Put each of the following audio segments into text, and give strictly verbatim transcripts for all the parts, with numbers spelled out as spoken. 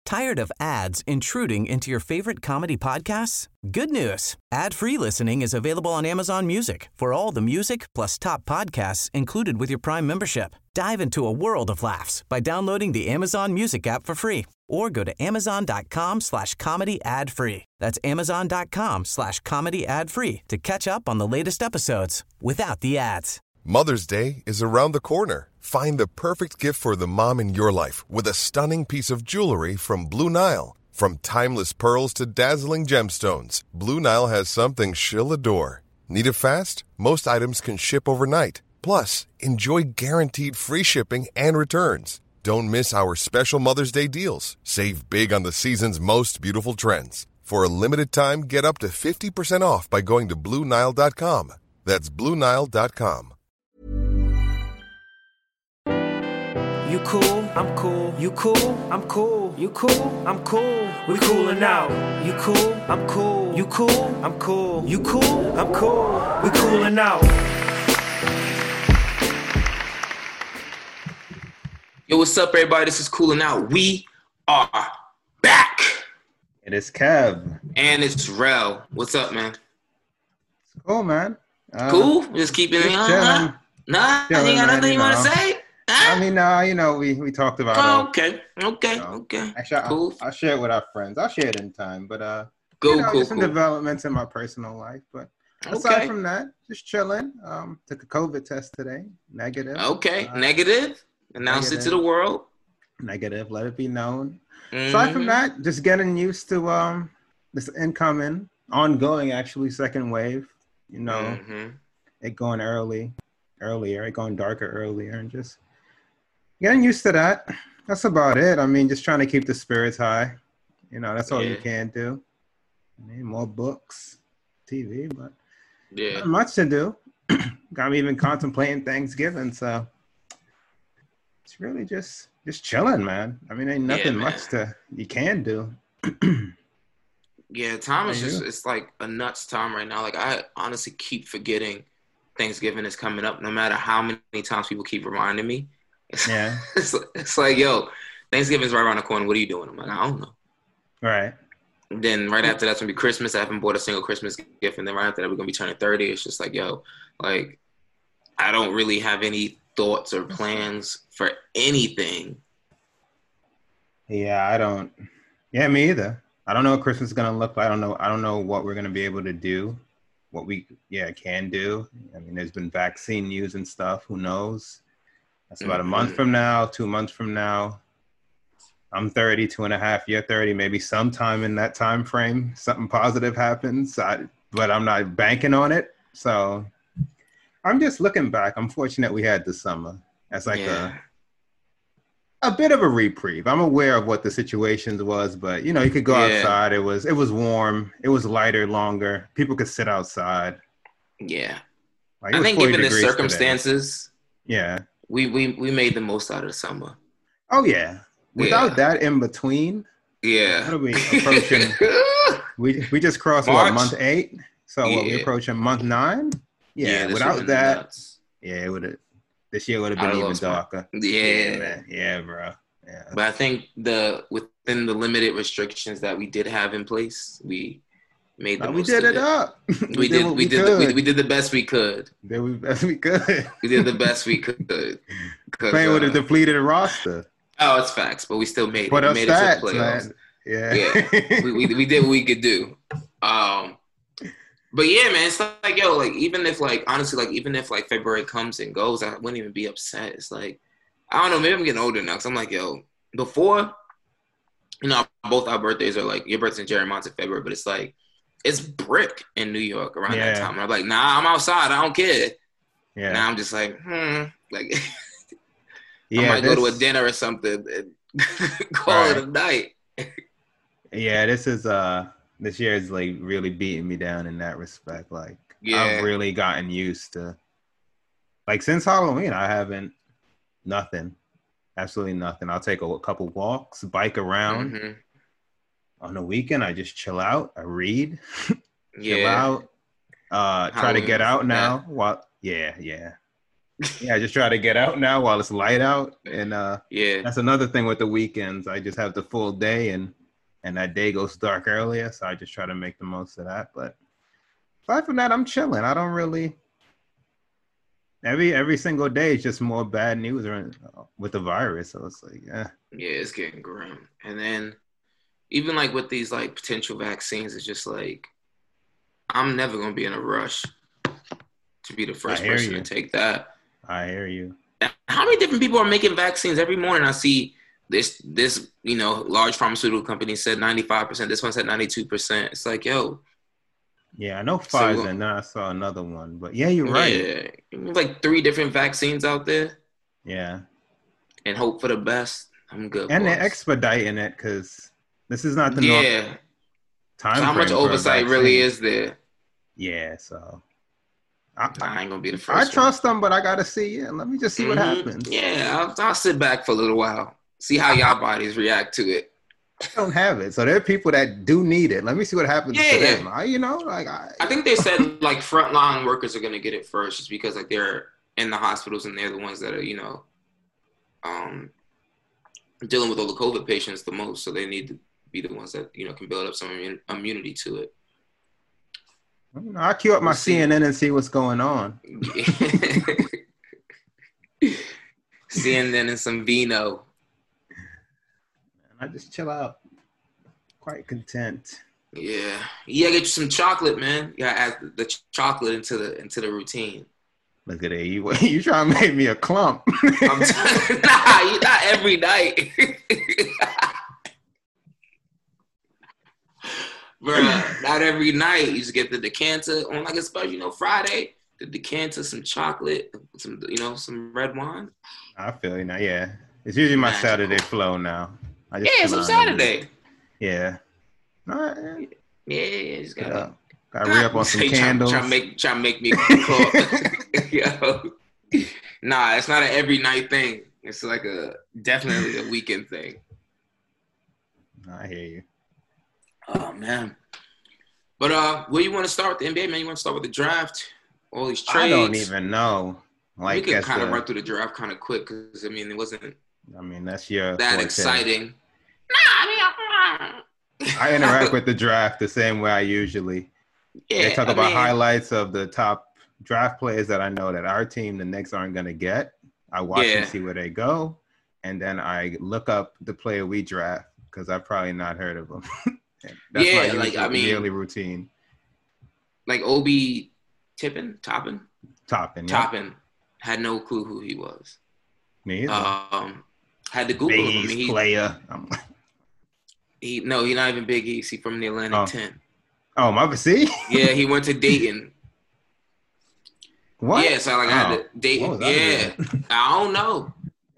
Tired of ads intruding into your favorite comedy podcasts? Good news. Ad-free listening is available on Amazon Music for all the music plus top podcasts included with your Prime membership. Dive into a world of laughs by downloading the Amazon Music app for free or go to amazon.com slash comedy ad free. That's amazon.com slash comedy ad free to catch up on the latest episodes without the ads. Mother's Day is around the corner. Find the perfect gift for the mom in your life with a stunning piece of jewelry from Blue Nile. From timeless pearls to dazzling gemstones, Blue Nile has something she'll adore. Need it fast? Most items can ship overnight. Plus, enjoy guaranteed free shipping and returns. Don't miss our special Mother's Day deals. Save big on the season's most beautiful trends. For a limited time, get up to fifty percent off by going to Blue Nile dot com. That's Blue Nile dot com. You cool, I'm cool. You cool, I'm cool. You cool, I'm cool. We coolin' out. You cool, I'm cool. You cool, I'm cool. You cool, I'm cool. We coolin' out. Yo, what's up, everybody? This is Coolin' Out. We are back. It is Kev. And it's Rel. What's up, man? It's cool, man. Uh, cool? Just keeping it on? Nah, nah chilling, you got man, nothing you, you want to know. say? Huh? I mean, nah, you know, we, we talked about it. Oh, okay, okay, you know. okay. Actually, cool. I'll, I'll share it with our friends. I'll share it in time. But, uh, Cool, you know, cool, just some cool. developments in my personal life. But aside Okay. from that, just chilling. Um, took a COVID test today. Negative. Okay, Uh, negative. Announce it to negative. the world. Negative. Let it be known. Mhm. Aside from that, just getting used to um this incoming, ongoing, actually, second wave. You know, Mhm. it going early, earlier, it going darker earlier, and just getting used to that. That's about it. I mean, just trying to keep the spirits high. You know, that's all you Yeah. can do. I mean, more books, T V, but Yeah. not much to do. I'm even contemplating Thanksgiving, so it's really just just chilling, man. I mean, ain't Yeah, nothing man. much to you can do. Yeah, time is How just, you? it's like a nuts time right now. Like, I honestly keep forgetting Thanksgiving is coming up, no matter how many times people keep reminding me. It's, Yeah. it's, it's like, yo, Thanksgiving's right around the corner. What are you doing? I'm like, I don't know. Right. And then right after that's going to be Christmas. I haven't bought a single Christmas gift. And then right after that, we're going to be turning thirty. It's just like, yo, like, I don't really have any thoughts or plans for anything. Yeah, I don't. Yeah, me either. I don't know what Christmas is gonna look like. I don't know. I don't know what we're gonna be able to do. What we yeah can do. I mean, there's been vaccine news and stuff. Who knows? That's about Mhm. a month from now, two months from now. I'm thirty, two and a half. You're thirty. Maybe sometime in that time frame, something positive happens. I, but I'm not banking on it. So I'm just looking back. I'm fortunate we had the summer. That's like Yeah. a. A bit of a reprieve. I'm aware of what the situations was, but you know, you could go Yeah. outside. It was it was warm. It was lighter, longer. People could sit outside. Yeah. Like, it I was think forty given the degrees today. circumstances, Yeah. we, we, we made the most out of the summer. Oh yeah. Without Yeah. that in between, Yeah. what are we approaching? we we just crossed March? what, month eight? So what, we Yeah. approaching month nine? Yeah. this without would've been that, nuts. yeah, it would have. This year would have I'd been have even lost my- darker. Yeah. man. Yeah, bro. Yeah. But I think the within the limited restrictions that we did have in place, we made the No, we most did of it up. We did what we did the, could. we, we did the best we could. Did we best we could. We did the best we could. 'Cause, Playing with a uh, depleted roster. oh, it's facts, but we still made it. What We our made it to stats, the playoffs. man? Yeah. Yeah, we, we we did what we could do. Um, but yeah, man, it's like, yo, like, even if, like, honestly, like, even if, like, February comes and goes, I wouldn't even be upset. It's like, I don't know, maybe I'm getting older now, because I'm like, yo, before, you know, both our birthdays are, like, your birthday's in Jeremon's in February, but it's like, it's brick in New York around Yeah. that time. And I'm like, nah, I'm outside. I don't care. Yeah. Now I'm just like, hmm, like, yeah, I might go to a this- dinner or something and call Right. it a night. Yeah, this is uh this year is like really beating me down in that respect. Like Yeah. I've really gotten used to like since Halloween I haven't nothing. Absolutely nothing. I'll take a couple walks, bike around. Mhm. On the weekend I just chill out, I read, chill Yeah. out. Uh try to Halloween get was out like now. that. What yeah, yeah. Yeah, I just try to get out now while it's light out. And uh, Yeah. that's another thing with the weekends. I just have the full day, and and that day goes dark earlier, so I just try to make the most of that. But aside from that, I'm chilling. I don't really. Every every single day is just more bad news with the virus. So it's like, yeah. Yeah, it's getting grim. And then even like with these like potential vaccines, it's just like I'm never gonna be in a rush to be the first person you. to take that. I hear you. How many different people are making vaccines? Every morning I see this this, you know, large pharmaceutical company said ninety-five percent. This one said ninety-two percent. It's like, yo. Yeah, I know Pfizer, so, and then I saw another one. But yeah, you're right. Yeah. There's like three different vaccines out there. Yeah. And hope for the best. I'm good. And boys. they're expediting it because this is not the yeah. normal time. So how much oversight really is there? Yeah, so I, I ain't gonna be the first. I one. trust them, but I gotta see. Yeah, let me just see mm-hmm. what happens. Yeah, I'll, I'll sit back for a little while, see how y'all bodies react to it. I don't have it, so there are people that do need it. Let me see what happens yeah. to them. I, you know, like I, I think they said like frontline workers are gonna get it first, just because like they're in the hospitals and they're the ones that are, you know, um, dealing with all the COVID patients the most, so they need to be the ones that, you know, can build up some immun- immunity to it. I'll queue up my we'll C N N and see what's going on. C N N and some vino. I just chill out. Quite content. Yeah. You gotta get you some chocolate, man. You gotta add the ch- chocolate into the into the routine. Look at it. You, you trying to make me a clump. I'm t- nah, not every night. Bruh, not every night. You just get the decanter on like a special, you know, Friday. The decanter, some chocolate, some, you know, some red wine. I feel you now. Yeah, it's usually my Magical. Saturday flow now. I just yeah, some Saturday. Yeah. All right. Yeah, yeah, just gotta. Yeah. Gotta re up on some try, candles. Try to make, try to make me cook. Yo, nah, it's not an every night thing. It's like a definitely a weekend thing. I hear you. Oh man, but uh, where you want to start with the N B A, man? You want to start with the draft? All these trades. I don't even know. Like, we could kind of the, run through the draft kind of quick because I mean it wasn't. I mean that's your that forte. Exciting. Nah, I mean, I interact with the draft the same way I usually. Yeah, they talk I about mean, highlights of the top draft players that I know that our team, the Knicks, aren't going to get. I watch yeah. and see where they go, and then I look up the player we draft because I've probably not heard of them. That's yeah, my like I mean, daily routine. Like Obi Tippin, Toppin, Toppin, yeah. Toppin had no clue who he was. Me either. Um, had to Google Big him. I mean, he, player. he no, he's not even Big East. He's from the Atlantic oh. ten. Oh, my see? Yeah, he went to Dayton. What? Yeah, so like oh. I had to Dayton. Yeah, I don't know.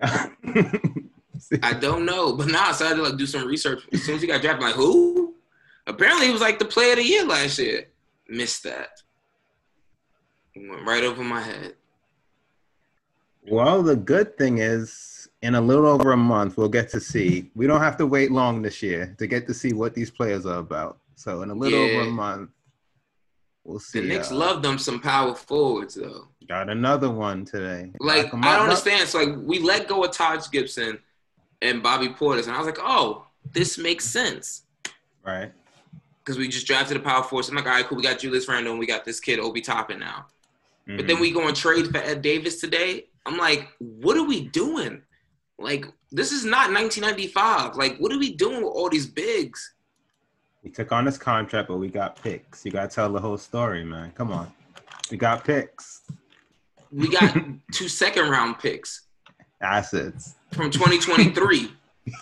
I don't know, but now I decided to like do some research. As soon as he got drafted, I'm like, who? Apparently, he was like the player of the year last year. Missed that. It went right over my head. Well, the good thing is, in a little over a month, we'll get to see. We don't have to wait long this year to get to see what these players are about. So in a little yeah. over a month, we'll see. The Knicks uh, love them some power forwards, though. Got another one today. Like, I don't understand. So, like, we let go of Taj Gibson and Bobby Portis, and I was like, oh, this makes sense. Right. Because we just drafted a power forward. So I'm like, all right, cool. We got Julius Randle, and we got this kid, Obi Toppin now. Mm-hmm. But then we go and trade for Ed Davis today. I'm like, what are we doing? Like, this is not nineteen ninety-five. Like, what are we doing with all these bigs? We took on this contract, but we got picks. You got to tell the whole story, man. Come on. We got picks. We got two second-round picks. Assets. From twenty twenty-three.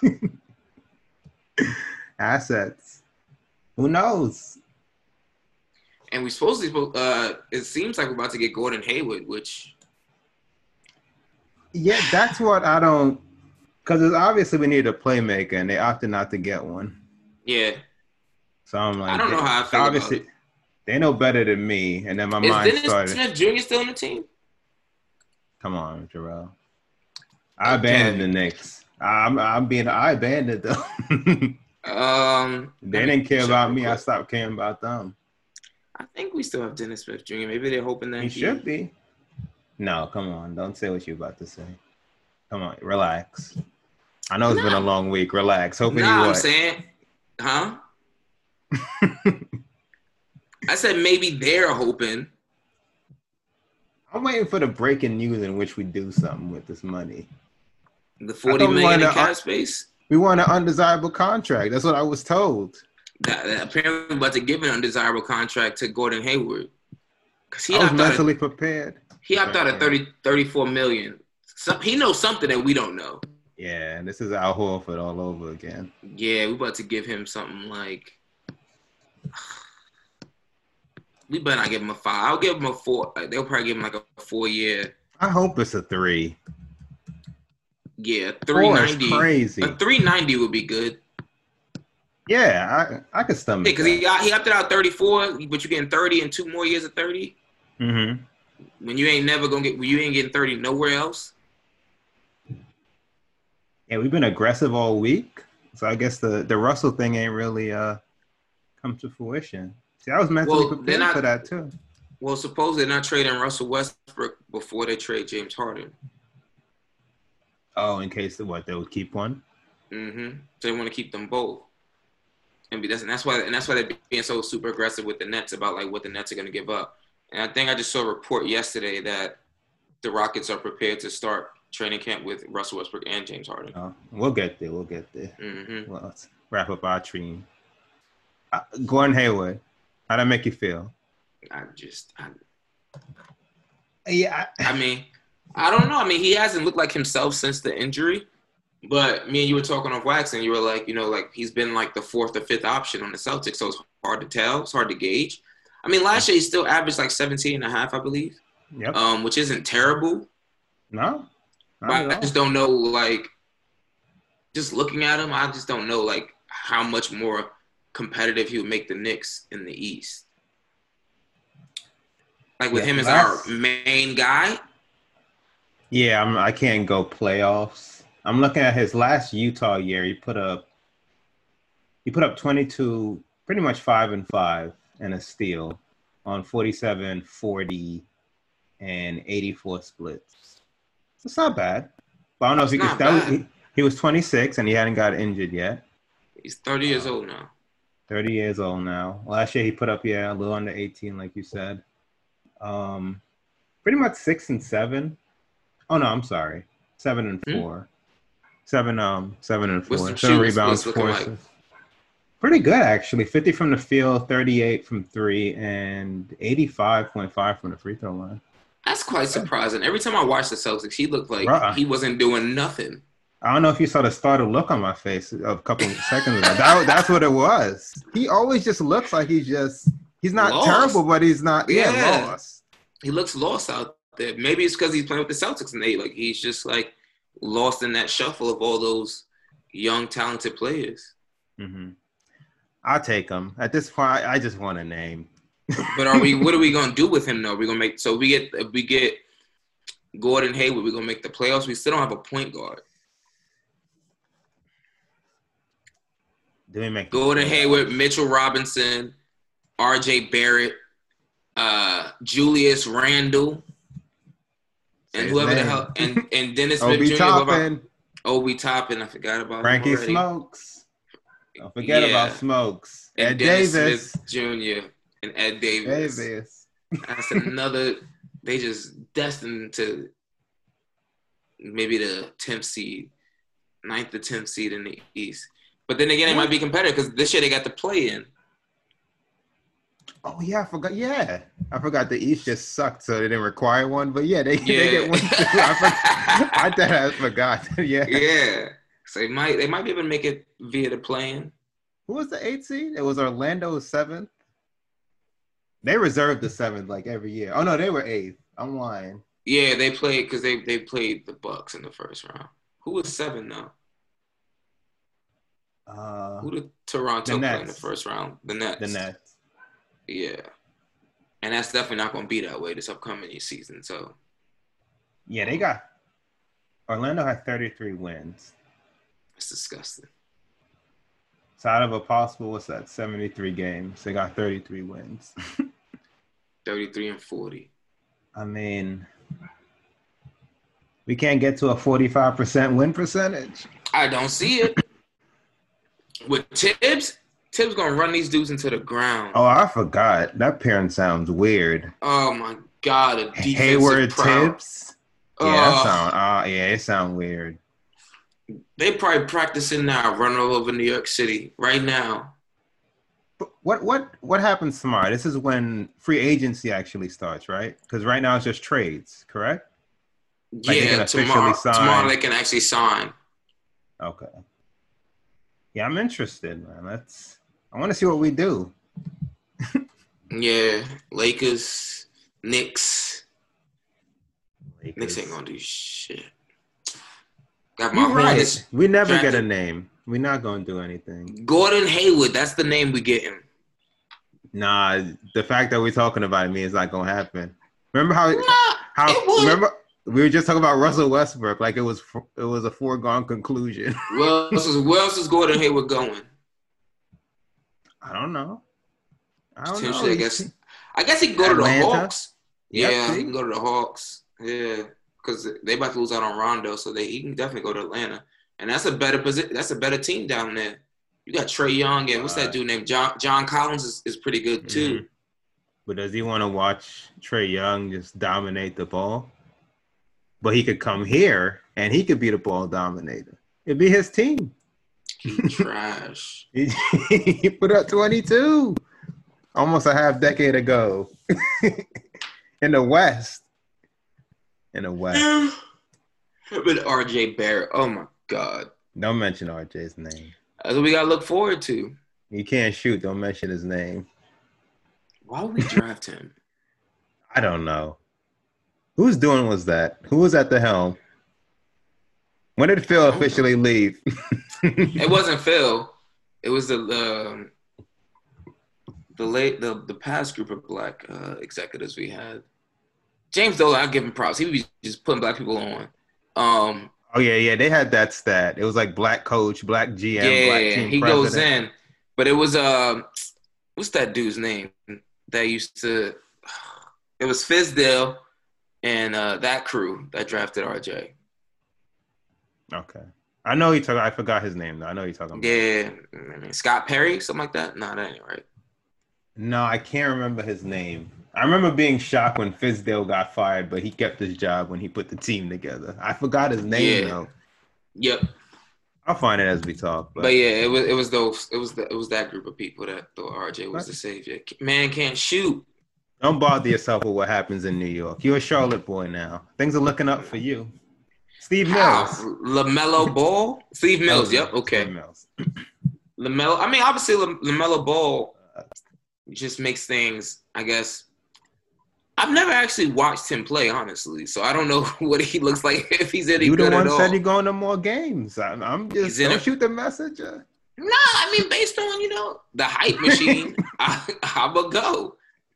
Assets. Who knows? And we supposedly, uh, it seems like we're about to get Gordon Hayward, which... Yeah, that's what I don't... Because obviously we need a playmaker, and they opted not to get one. Yeah. So I'm like... I don't know how I feel obviously, about it. They know better than me, and then my Is mind Dennis started... Smith Junior still on the team? Come on, Jarrell. I abandoned okay. the Knicks. I'm, I'm being... I abandoned them. um, They didn't care about me. I stopped caring about them. I think we still have Dennis Smith Junior Maybe they're hoping that he, he should be. No, come on. Don't say what you're about to say. Come on, relax. I know it's Nah. been a long week. Relax. Hoping Nah, you what? I'm saying, huh? I said maybe they're hoping. I'm waiting for the breaking news in which we do something with this money. The forty million in cap space. We want an undesirable contract. That's what I was told. That, that apparently we're about to give an undesirable contract to Gordon Hayward. Because he I was mentally at, prepared. He opted out at thirty, thirty-four million. So he knows something that we don't know. Yeah, and this is Al Horford all over again. Yeah, we're about to give him something like. We better not give him a five. I'll give him a four. They'll probably give him like a four year. I hope it's a three. Yeah, three ninety. Crazy. A three ninety would be good. Yeah, I I could stomach. Yeah, because he got he opted out thirty-four, but you're getting thirty and two more years of thirty. Mm-hmm. When you ain't never gonna get, when you ain't getting thirty nowhere else. Yeah, we've been aggressive all week, so I guess the, the Russell thing ain't really uh come to fruition. See, I was mentally Well, prepared not, for that too. Well, suppose they're not trading Russell Westbrook before they trade James Harden. Oh, in case of what they would keep one. Mm-hmm. So they want to keep them both, and that's and that's why and that's why they're being so super aggressive with the Nets about like what the Nets are going to give up. And I think I just saw a report yesterday that the Rockets are prepared to start training camp with Russell Westbrook and James Harden. Oh, we'll get there. We'll get there. Mm-hmm. Well, let's wrap up our team. Uh, Gordon Hayward, how'd that make you feel? I just, I, yeah. I, I mean, I don't know. I mean, he hasn't looked like himself since the injury. But me and you were talking off wax, and you were like, you know, like he's been like the fourth or fifth option on the Celtics, so it's hard to tell. It's hard to gauge. I mean, last year he still averaged like seventeen and a half, I believe. Yep. Um, which isn't terrible. No. But I just don't know, like, just looking at him, I just don't know, like, how much more competitive he would make the Knicks in the East. Like, with yeah, him as last... our main guy. Yeah, I'm, I can't go playoffs. I'm looking at his last Utah year. He put up, he put up twenty-two, pretty much five and five, and a steal on forty-seven, forty, and eighty-four splits. It's not bad. But I don't know if it's he could. That was, he, he was twenty-six and he hadn't got injured yet. He's thirty years old now. thirty years old now. Last year he put up, yeah, a little under eighteen, like you said. Um, pretty much six and seven. Oh no, I'm sorry, seven and four. Hmm? Seven, um, seven and four. Seven shoes, rebounds, four like? Pretty good actually. Fifty from the field, thirty-eight from three, and eighty-five point five from the free throw line. That's quite surprising. Every time I watch the Celtics, he looked like Bruh. he wasn't doing nothing. I don't know if you saw the startled look on my face a couple of seconds ago. That, that's what it was. He always just looks like he's just he's not lost. terrible, but he's not yeah, yeah lost. He looks lost out there. Maybe it's because he's playing with the Celtics and they like he's just like lost in that shuffle of all those young, talented players. Mm-hmm. I'll take him. At this point, I just want a name. But are we? What are we gonna do with him though? We're gonna make so we get if we get Gordon Hayward. We're gonna make the playoffs. We still don't have a point guard. Do we make Gordon Hayward, Mitchell Robinson, R J Barrett, uh, Julius Randle, and whoever the hell, and and Dennis Smith Junior Toppin. Obi Toppin. I forgot about Frankie Smokes. Don't forget yeah. about Smokes. And Ed Dennis Davis Smith Junior and Ed Davis. Davis. That's another. They just destined to maybe the tenth seed, ninth to tenth seed in the East. But then again, it might be competitive because this year they got to play in. Oh yeah, I forgot. Yeah, I forgot the East just sucked, so they didn't require one. But yeah, they, yeah. they get one too. I, forgot, I thought I forgot. yeah, yeah. So they might they might be able to make it via the play-in. Who was the eighth seed? It was Orlando seventh. They reserved the seventh like every year. Oh no, they were eighth. I'm lying. Yeah, they played because they they played the Bucks in the first round. Who was seven though? Uh, Who did Toronto play in the first round? The Nets. The Nets. Yeah, and that's definitely not going to be that way this upcoming season. So. Yeah, they got Orlando had thirty-three wins. That's disgusting. So out of a possible, what's that, seventy-three games, they got thirty-three wins. thirty-three and forty. I mean, We can't get to a forty-five percent win percentage. I don't see it. With Tibbs, Tibbs gonna run these dudes into the ground. Oh, I forgot. That parent sounds weird. Oh my god, a defensive Hayward proud. Tibbs. Yeah, that Uh, sound. Uh, yeah, it sound weird. They probably practicing now, running all over New York City right now. But what what what happens tomorrow? This is when free agency actually starts, right? Because right now it's just trades, correct? Like they can Yeah, officially tomorrow, sign. tomorrow they can actually sign. Okay. Yeah, I'm interested, man. That's. I want to see what we do. Yeah, Lakers, Knicks. Lakers. Knicks ain't gonna do shit. Got my You're right. Hornets. We never get a drafted. name. We're not gonna do anything. Gordon Hayward, that's the name we getting. Nah, the fact that we're talking about it means it's not gonna happen. Remember how Nah, how it would. remember we were just talking about Russell Westbrook like it was it was a foregone conclusion. Where else is, where else is Gordon Hayward going? I don't know. I don't know. Potentially, I guess. I guess he can go to Atlanta? the Hawks. Yep, Yeah, see? he can go to the Hawks. Yeah, because they about to lose out on Rondo, so they he can definitely go to Atlanta, and that's a better position. That's a better team down there. You got Trae Young and what's that Uh, dude named John John Collins is, is pretty good too. Mhm. But does he want to watch Trae Young just dominate the ball? But he could come here and he could be the ball dominator. It'd be his team. He trash. He, he put up twenty-two almost a half decade ago in the West. In the West. Him and R J Barrett. Oh my God. Don't mention R J's name. That's what we gotta look forward to. You can't shoot. Don't mention his name. Why would we draft him? I don't know. Whose doing was that? Who was at the helm? When did Phil officially leave? It wasn't Phil. It was the the the late the the past group of black uh, executives we had. James Dolan, I give him props. He was just putting black people on. Um, Oh yeah, yeah. They had that stat. It was like black coach, black G M, yeah, black team he president. goes in, but it was uh, what's that dude's name that used to? It was Fizdale and uh, that crew that drafted R J. Okay, I know he talking. I forgot his name though. I know you're talking about. Yeah, I mean Scott Perry, something like that. No, that ain't right. No, I can't remember his name. I remember being shocked when Fizdale got fired, but he kept his job when he put the team together. I forgot his name Yeah. though. Yep. I'll find it as we talk. But, But yeah, it was it was those it was the, it was that group of people that thought R J was What? the savior. Man can't shoot. don't bother yourself with what happens in New York. You're a Charlotte boy now. Things are looking up for you. Steve How? Mills. LaMelo Ball? Steve Mills. Yep. Okay. Steve Mills. LaMelo. I mean, obviously Lam- LaMelo Ball just makes things. I guess I've never actually watched him play, honestly, so I don't know what he looks like if he's any You the good one at all. said you're going to more games. I'm, I'm just He's in don't it. shoot the messenger. No, I mean based on you know the hype machine, I, I'm a go.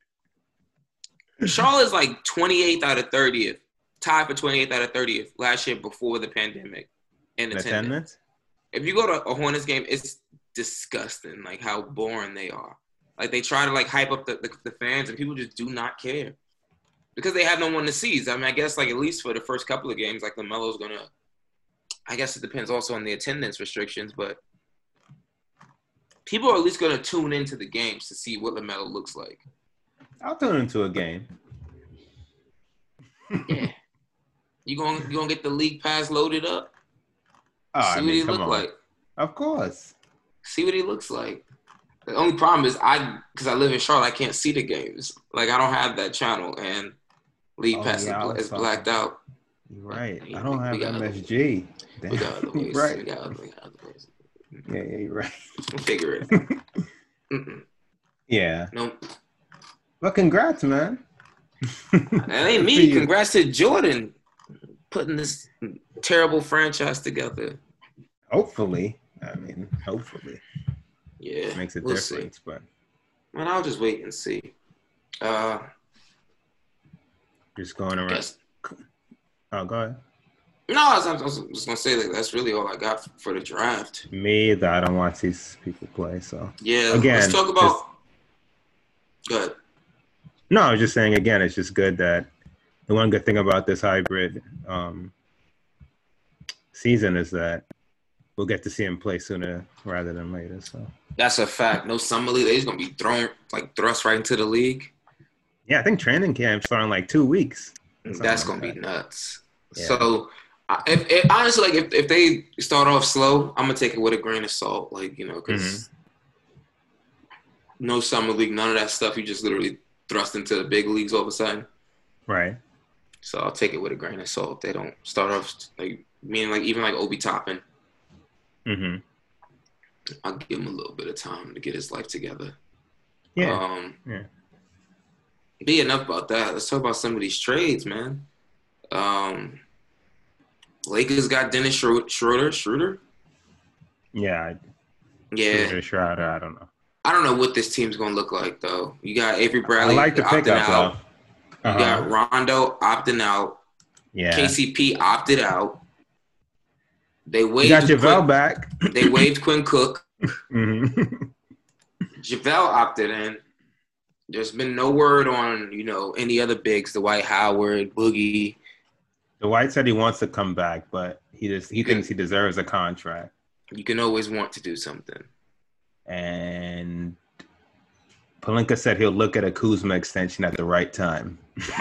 Charlotte's like twenty-eighth out of thirtieth, tied for twenty-eighth out of thirtieth last year before the pandemic in In attendance. attendance? If you go to a Hornets game, it's disgusting, like how boring they are. Like they try to like hype up the, the, the fans, and people just do not care because they have no one to see. I mean, I guess like at least for the first couple of games, like LaMelo's gonna. I guess it depends also on the attendance restrictions, but people are at least gonna tune into the games to see what LaMelo looks like. I'll tune into a game. Yeah, you gonna you gonna get the league pass loaded up? Oh, see I what mean, he come look on. like. Of course. See what he looks like. The only problem is I, because I live in Charlotte, I can't see the games. Like I don't have that channel, and League Oh, Pass yeah, I is, was is blacked out. You're right. Yeah, I don't we have got M other- S G. Damn. We got other ways. We right. got other, we got other ways. Yeah, yeah, you're right. We'll figure it out. Mm-mm. Yeah. Nope. But congrats, man. That ain't For me. you. Congrats to Jordan putting this terrible franchise together. Hopefully. I mean, hopefully. Yeah. It makes a we'll difference. See. But Man, I'll just wait and see. Uh, just going around. guess. Oh, go ahead. No, I was, I was just going to say that that's really all I got for the draft. Me either. I don't watch these people play. So Yeah. Again, let's talk about. Go ahead. no, I was just saying again. It's just good that the one good thing about this hybrid um, season is that we'll get to see him play sooner rather than later. So that's a fact. No summer league. They're just gonna be thrown like thrust right into the league. Yeah, I think training camp starting like two weeks. That's like gonna that. be nuts. Yeah. So, if, if honestly, like if, if they start off slow, I'm gonna take it with a grain of salt. Like you know, because mm-hmm. no summer league, none of that stuff. You just literally thrust into the big leagues all of a sudden. Right. So I'll take it with a grain of salt. They don't start off like meaning like even like Obi Toppin. Mm-hmm. I'll give him a little bit of time to get his life together. Yeah. Um, yeah. Be enough about that. Let's talk about some of these trades, man. Um, Lakers got Dennis Schroeder. Schroeder? Yeah. Yeah. Schroeder, Schroeder, I don't know. I don't know what this team's gonna look like though. You got Avery Bradley. I like the pickup out. though. Uh-huh. You got Rondo opting out. Yeah. K C P opted out. They waived. You got JaVale Quinn, back. They waived Quinn Cook. Mm-hmm. JaVale opted in. There's been no word on, you know, any other bigs, Dwight Howard, Boogie. Dwight said he wants to come back, but he just he thinks he deserves a contract. You can always want to do something. And Pelinka said he'll look at a Kuzma extension at the right time.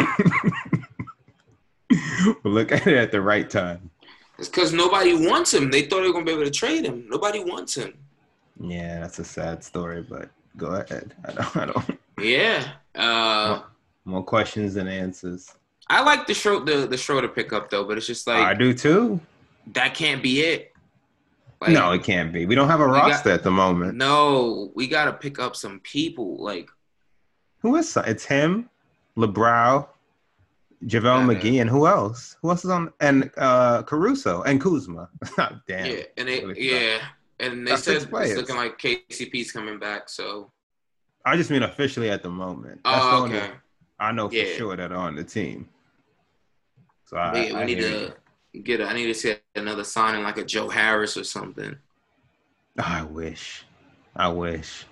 We'll look at it at the right time. It's because nobody wants him. They thought they were going to be able to trade him. Nobody wants him. Yeah, that's a sad story, but go ahead. I don't. I don't. Yeah. Uh, more, more questions than answers. I like the Schroeder, the, the Schroeder pickup, though, but it's just like. I do, too. That can't be it. Like, no, it can't be. We don't have a roster got, at the moment. No, we got to pick up some people. Like. Who is – it's him, LeBrow, JaVale uh, McGee, and who else? Who else is on – and uh, Caruso and Kuzma. Damn. Yeah, and they, yeah. And they That's said it's looking like K C P's coming back, so. I just mean officially at the moment. That's oh, okay. I know for yeah. sure that are on the team. So I, yeah, we I need to you. get. A, I need to see another signing like a Joe Harris or something. Oh, I wish. I wish.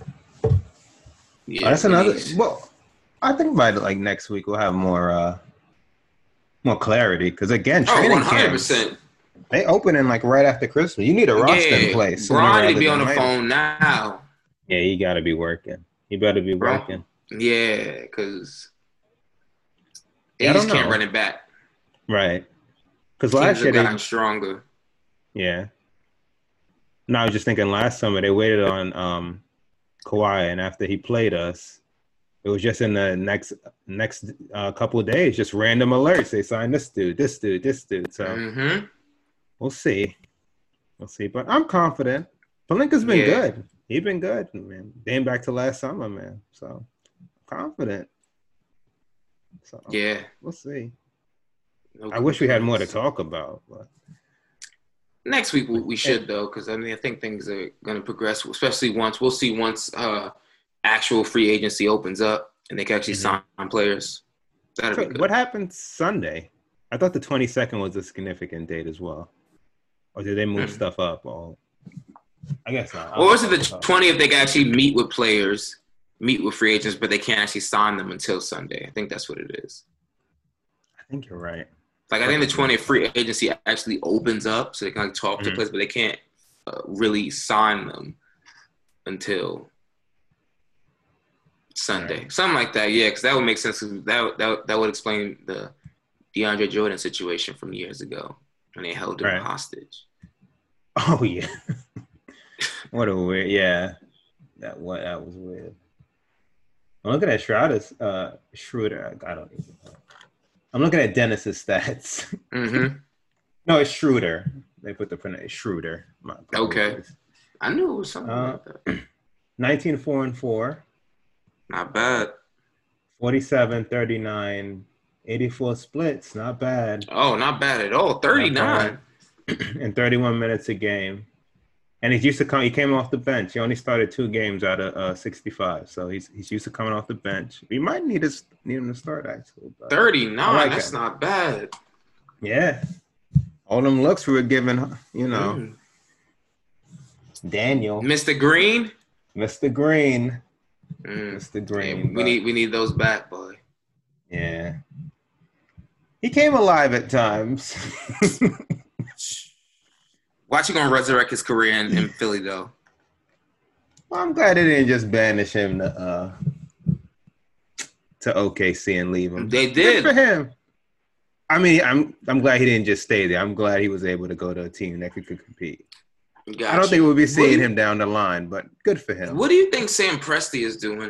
Yeah, oh, that's another. Need... Well, I think by like next week we'll have more, uh, more clarity because again, training oh, one hundred percent. Camps, they open in like right after Christmas. You need a roster yeah, in place. Bron need to be on the later. phone now. Yeah, he got to be working. He better be Bro, working. Yeah, because they yeah, just know. can't run it back. Right. Because last year they got stronger. Yeah. No, I was just thinking last summer they waited on um, Kawhi, and after he played us, it was just in the next next uh, couple of days, just random alerts. They signed this dude, this dude, this dude. So mm-hmm. we'll see. We'll see. But I'm confident. Pelinka's been yeah. good. He's been good, man. Dating back to last summer, man. So confident. So yeah, we'll see. No I wish we had more to talk about. But next week we should though, because I mean I think things are going to progress, especially once we'll see once uh, actual free agency opens up and they can actually mm-hmm. sign players. That'd be good. What happened Sunday? I thought the twenty-second was a significant date as well, or did they move mm-hmm. stuff up? Or I guess not. Or was it the twentieth? They can actually meet with players, meet with free agents, but they can't actually sign them until Sunday. I think that's what it is. I think you're right. Like, I think the twentieth free agency actually opens up so they can like talk to mm-hmm. players, but they can't uh, really sign them until Sunday. Right. Something like that, yeah, because that would make sense. That, that, that would explain the DeAndre Jordan situation from years ago when they held him right. hostage. Oh, yeah. What a weird, yeah. That what that was weird. I'm looking at Schroeder's, uh, Schroeder. I don't even know. I'm looking at Dennis's stats. Mm-hmm. No, it's Schroeder. They put the pronoun Schroeder. Okay. I knew it was something uh, like that. nineteen, four, and four. Not bad. forty-seven, thirty-nine, eighty-four splits. Not bad. Oh, not bad at all. thirty-nine. And thirty-one minutes a game. And he's used to come. He came off the bench. He only started two games out of uh, sixty-five, so he's he's used to coming off the bench. We might need his need him to start actually. thirty-nine. Like that's him. Not bad. Yeah, all them looks we were giving, you know. Mm. Daniel, Mister Green, Mister Green, mm. Mister Green. Yeah, we need we need those back, boy. Yeah, he came alive at times. Watch him gonna resurrect his career in, in Philly, though. Well, I'm glad they didn't just banish him to uh, to O K C and leave him. They did. Good for him. I mean, I'm I'm glad he didn't just stay there. I'm glad he was able to go to a team that could, could compete. Gotcha. I don't think we'll be seeing you, him down the line, but good for him. What do you think Sam Presti is doing?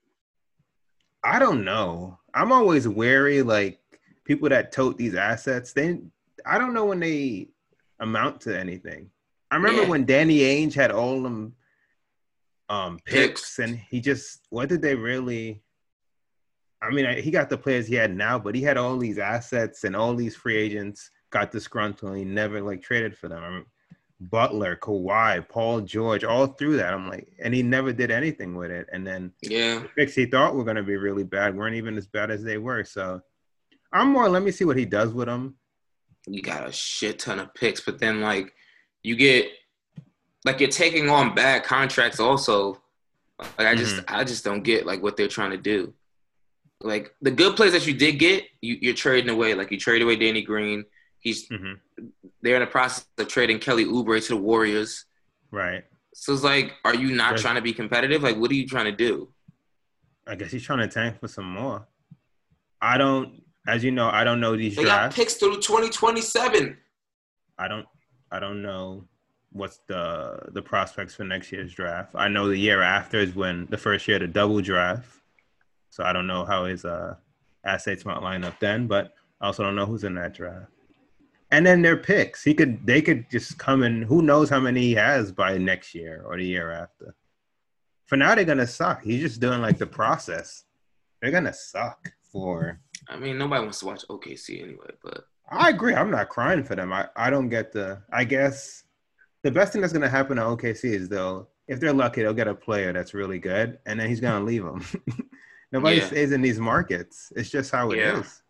I don't know. I'm always wary, like people that tote these assets. They, I don't know when they amount to anything. I remember Yeah. when Danny Ainge had all them um, picks, Picks. and he just, what did they really? I mean, I, he got the players he had now, but he had all these assets and all these free agents got disgruntled. And he never like traded for them. I remember Butler, Kawhi, Paul George, all through that. I'm like, and he never did anything with it. And then Yeah. the picks he thought were going to be really bad weren't even as bad as they were. So I'm more, let me see what he does with them. You got a shit ton of picks, but then like you get like you're taking on bad contracts also. Like I just Mm-hmm. I just don't get like what they're trying to do. Like the good players that you did get, you, you're trading away. Like you traded away Danny Green. He's Mm-hmm. they're in the process of trading Kelly Oubre to the Warriors. Right. So it's like, are you not Right. trying to be competitive? Like, what are you trying to do? I guess he's trying to tank for some more. I don't, as you know, I don't know these They got drafts. picks through twenty twenty-seven. I don't, I don't know what's the the prospects for next year's draft. I know the year after is when the first year of the double draft. So I don't know how his uh, assets might line up then, but I also don't know who's in that draft. And then their picks, he could, they could just come in. Who knows how many he has by next year or the year after. For now, they're gonna suck. He's just doing like the process. They're gonna suck for. I mean, nobody wants to watch O K C anyway, but I agree. I'm not crying for them. I, I don't get the. I guess the best thing that's gonna happen to O K C is they'll, if they're lucky, they'll get a player that's really good, and then he's gonna leave them. Nobody Yeah. stays in these markets. It's just how it Yeah. is.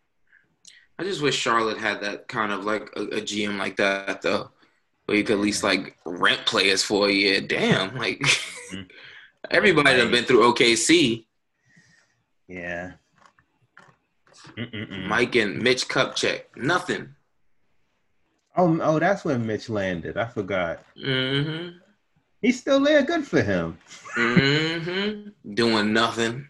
I just wish Charlotte had that kind of like a, a G M like that, though, where you could at least like rent players for a year. Damn, like everybody done been through O K C. Yeah. Mm-mm-mm. Mike and Mitch Kupchak, nothing. Oh, oh, that's when Mitch landed. I forgot. Mm-hmm. He's still there. Good for him. Mm-hmm. Doing nothing.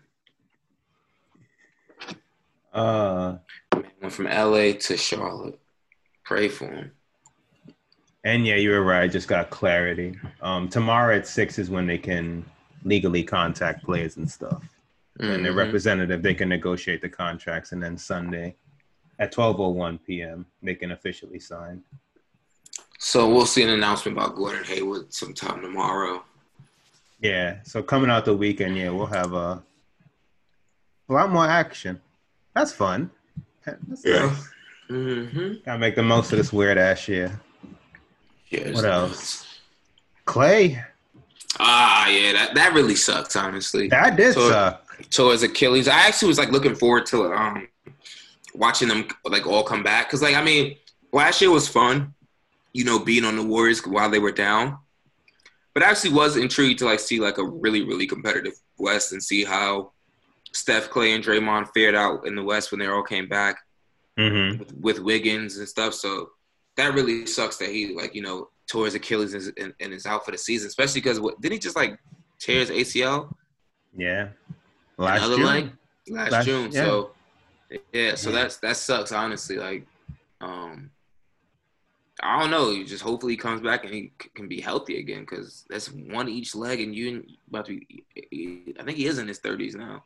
Uh, Went from L A to Charlotte. Pray for him. and yeah, you were right. I just got clarity. Um, tomorrow at six is when they can legally contact players and stuff. And their Mhm. representative, they can negotiate the contracts. And then Sunday at twelve oh one p.m., they can officially sign. So we'll see an announcement about Gordon Hayward sometime tomorrow. Yeah. So coming out the weekend, yeah, we'll have a, a lot more action. That's fun. That's Yeah. nice. Mm-hmm. Gotta make the most of this weird ass year. Yeah, What else? Clay. Ah, yeah, that, that really sucks, honestly. That did So- suck. Towards Achilles. I actually was like looking forward to um watching them like all come back. Cause like I mean, last year was fun, you know, being on the Warriors while they were down. But I actually was intrigued to like see like a really, really competitive West and see how Steph, Clay, and Draymond fared out in the West when they all came back Mm-hmm. with, with Wiggins and stuff. So that really sucks that he like, you know, tore his Achilles and, and, and is out for the season, especially because what didn't he just like tear his A C L? Yeah. Last Another June. leg? Last, Last- June. yeah. So yeah, so Yeah. that's that sucks, honestly. Like, um I don't know. You just hopefully he comes back and he c- can be healthy again because that's one each leg, and you about to be. I think he is in his thirties now.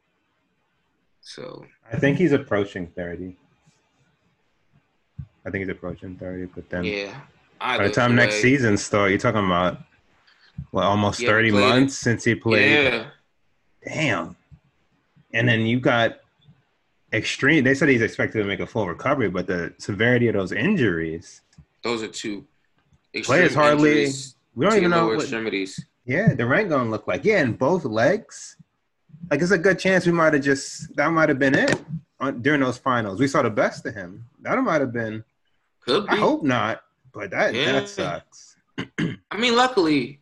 So I think he's approaching thirty. I think he's approaching thirty, but then yeah, by either the time next way, season starts, you're talking about what, almost He hasn't thirty played it. months since he played. Yeah, Damn. And then you got extreme. They said he's expected to make a full recovery, but the severity of those injuries. those are two. Players extreme hardly. injuries We don't to even your know lower what. extremities. Yeah, Durant gonna look like. Yeah, in both legs. Like it's a good chance we might have just that might have been it on, during those finals. We saw the best of him. That might have been. Could be. I hope not, but that Yeah. that sucks. I mean, luckily,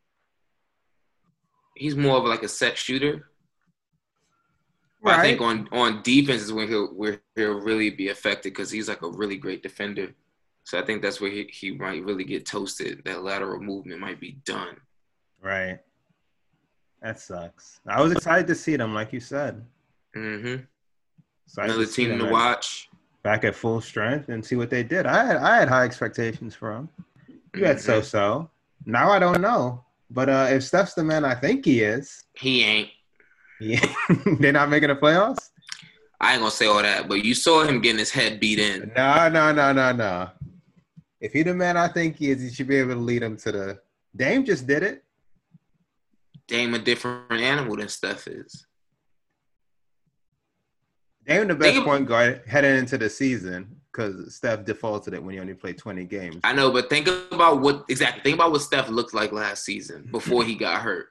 he's more of like a set shooter. But I think on, on defense is when he'll where he'll really be affected because he's like a really great defender. So I think that's where he, he might really get toasted. That lateral movement might be done. Right. That sucks. I was excited to see them, like you said. Mm-hmm. Excited Another to see team them to at- watch. back at full strength and see what they did. I had I had high expectations for him. You had Mhm. so-so. Now I don't know. But uh, if Steph's the man I think he is, He ain't. yeah, they're not making the playoffs? I ain't gonna say all that, but you saw him getting his head beat in. No, no, no, no, no. If he's the man I think he is, he should be able to lead them to the – Dame just did it. Dame a different animal than Steph is. Dame the best Think- point guard heading into the season because Steph defaulted it when he only played twenty games. I know, but think about what – exactly. Think about what Steph looked like last season before he got hurt.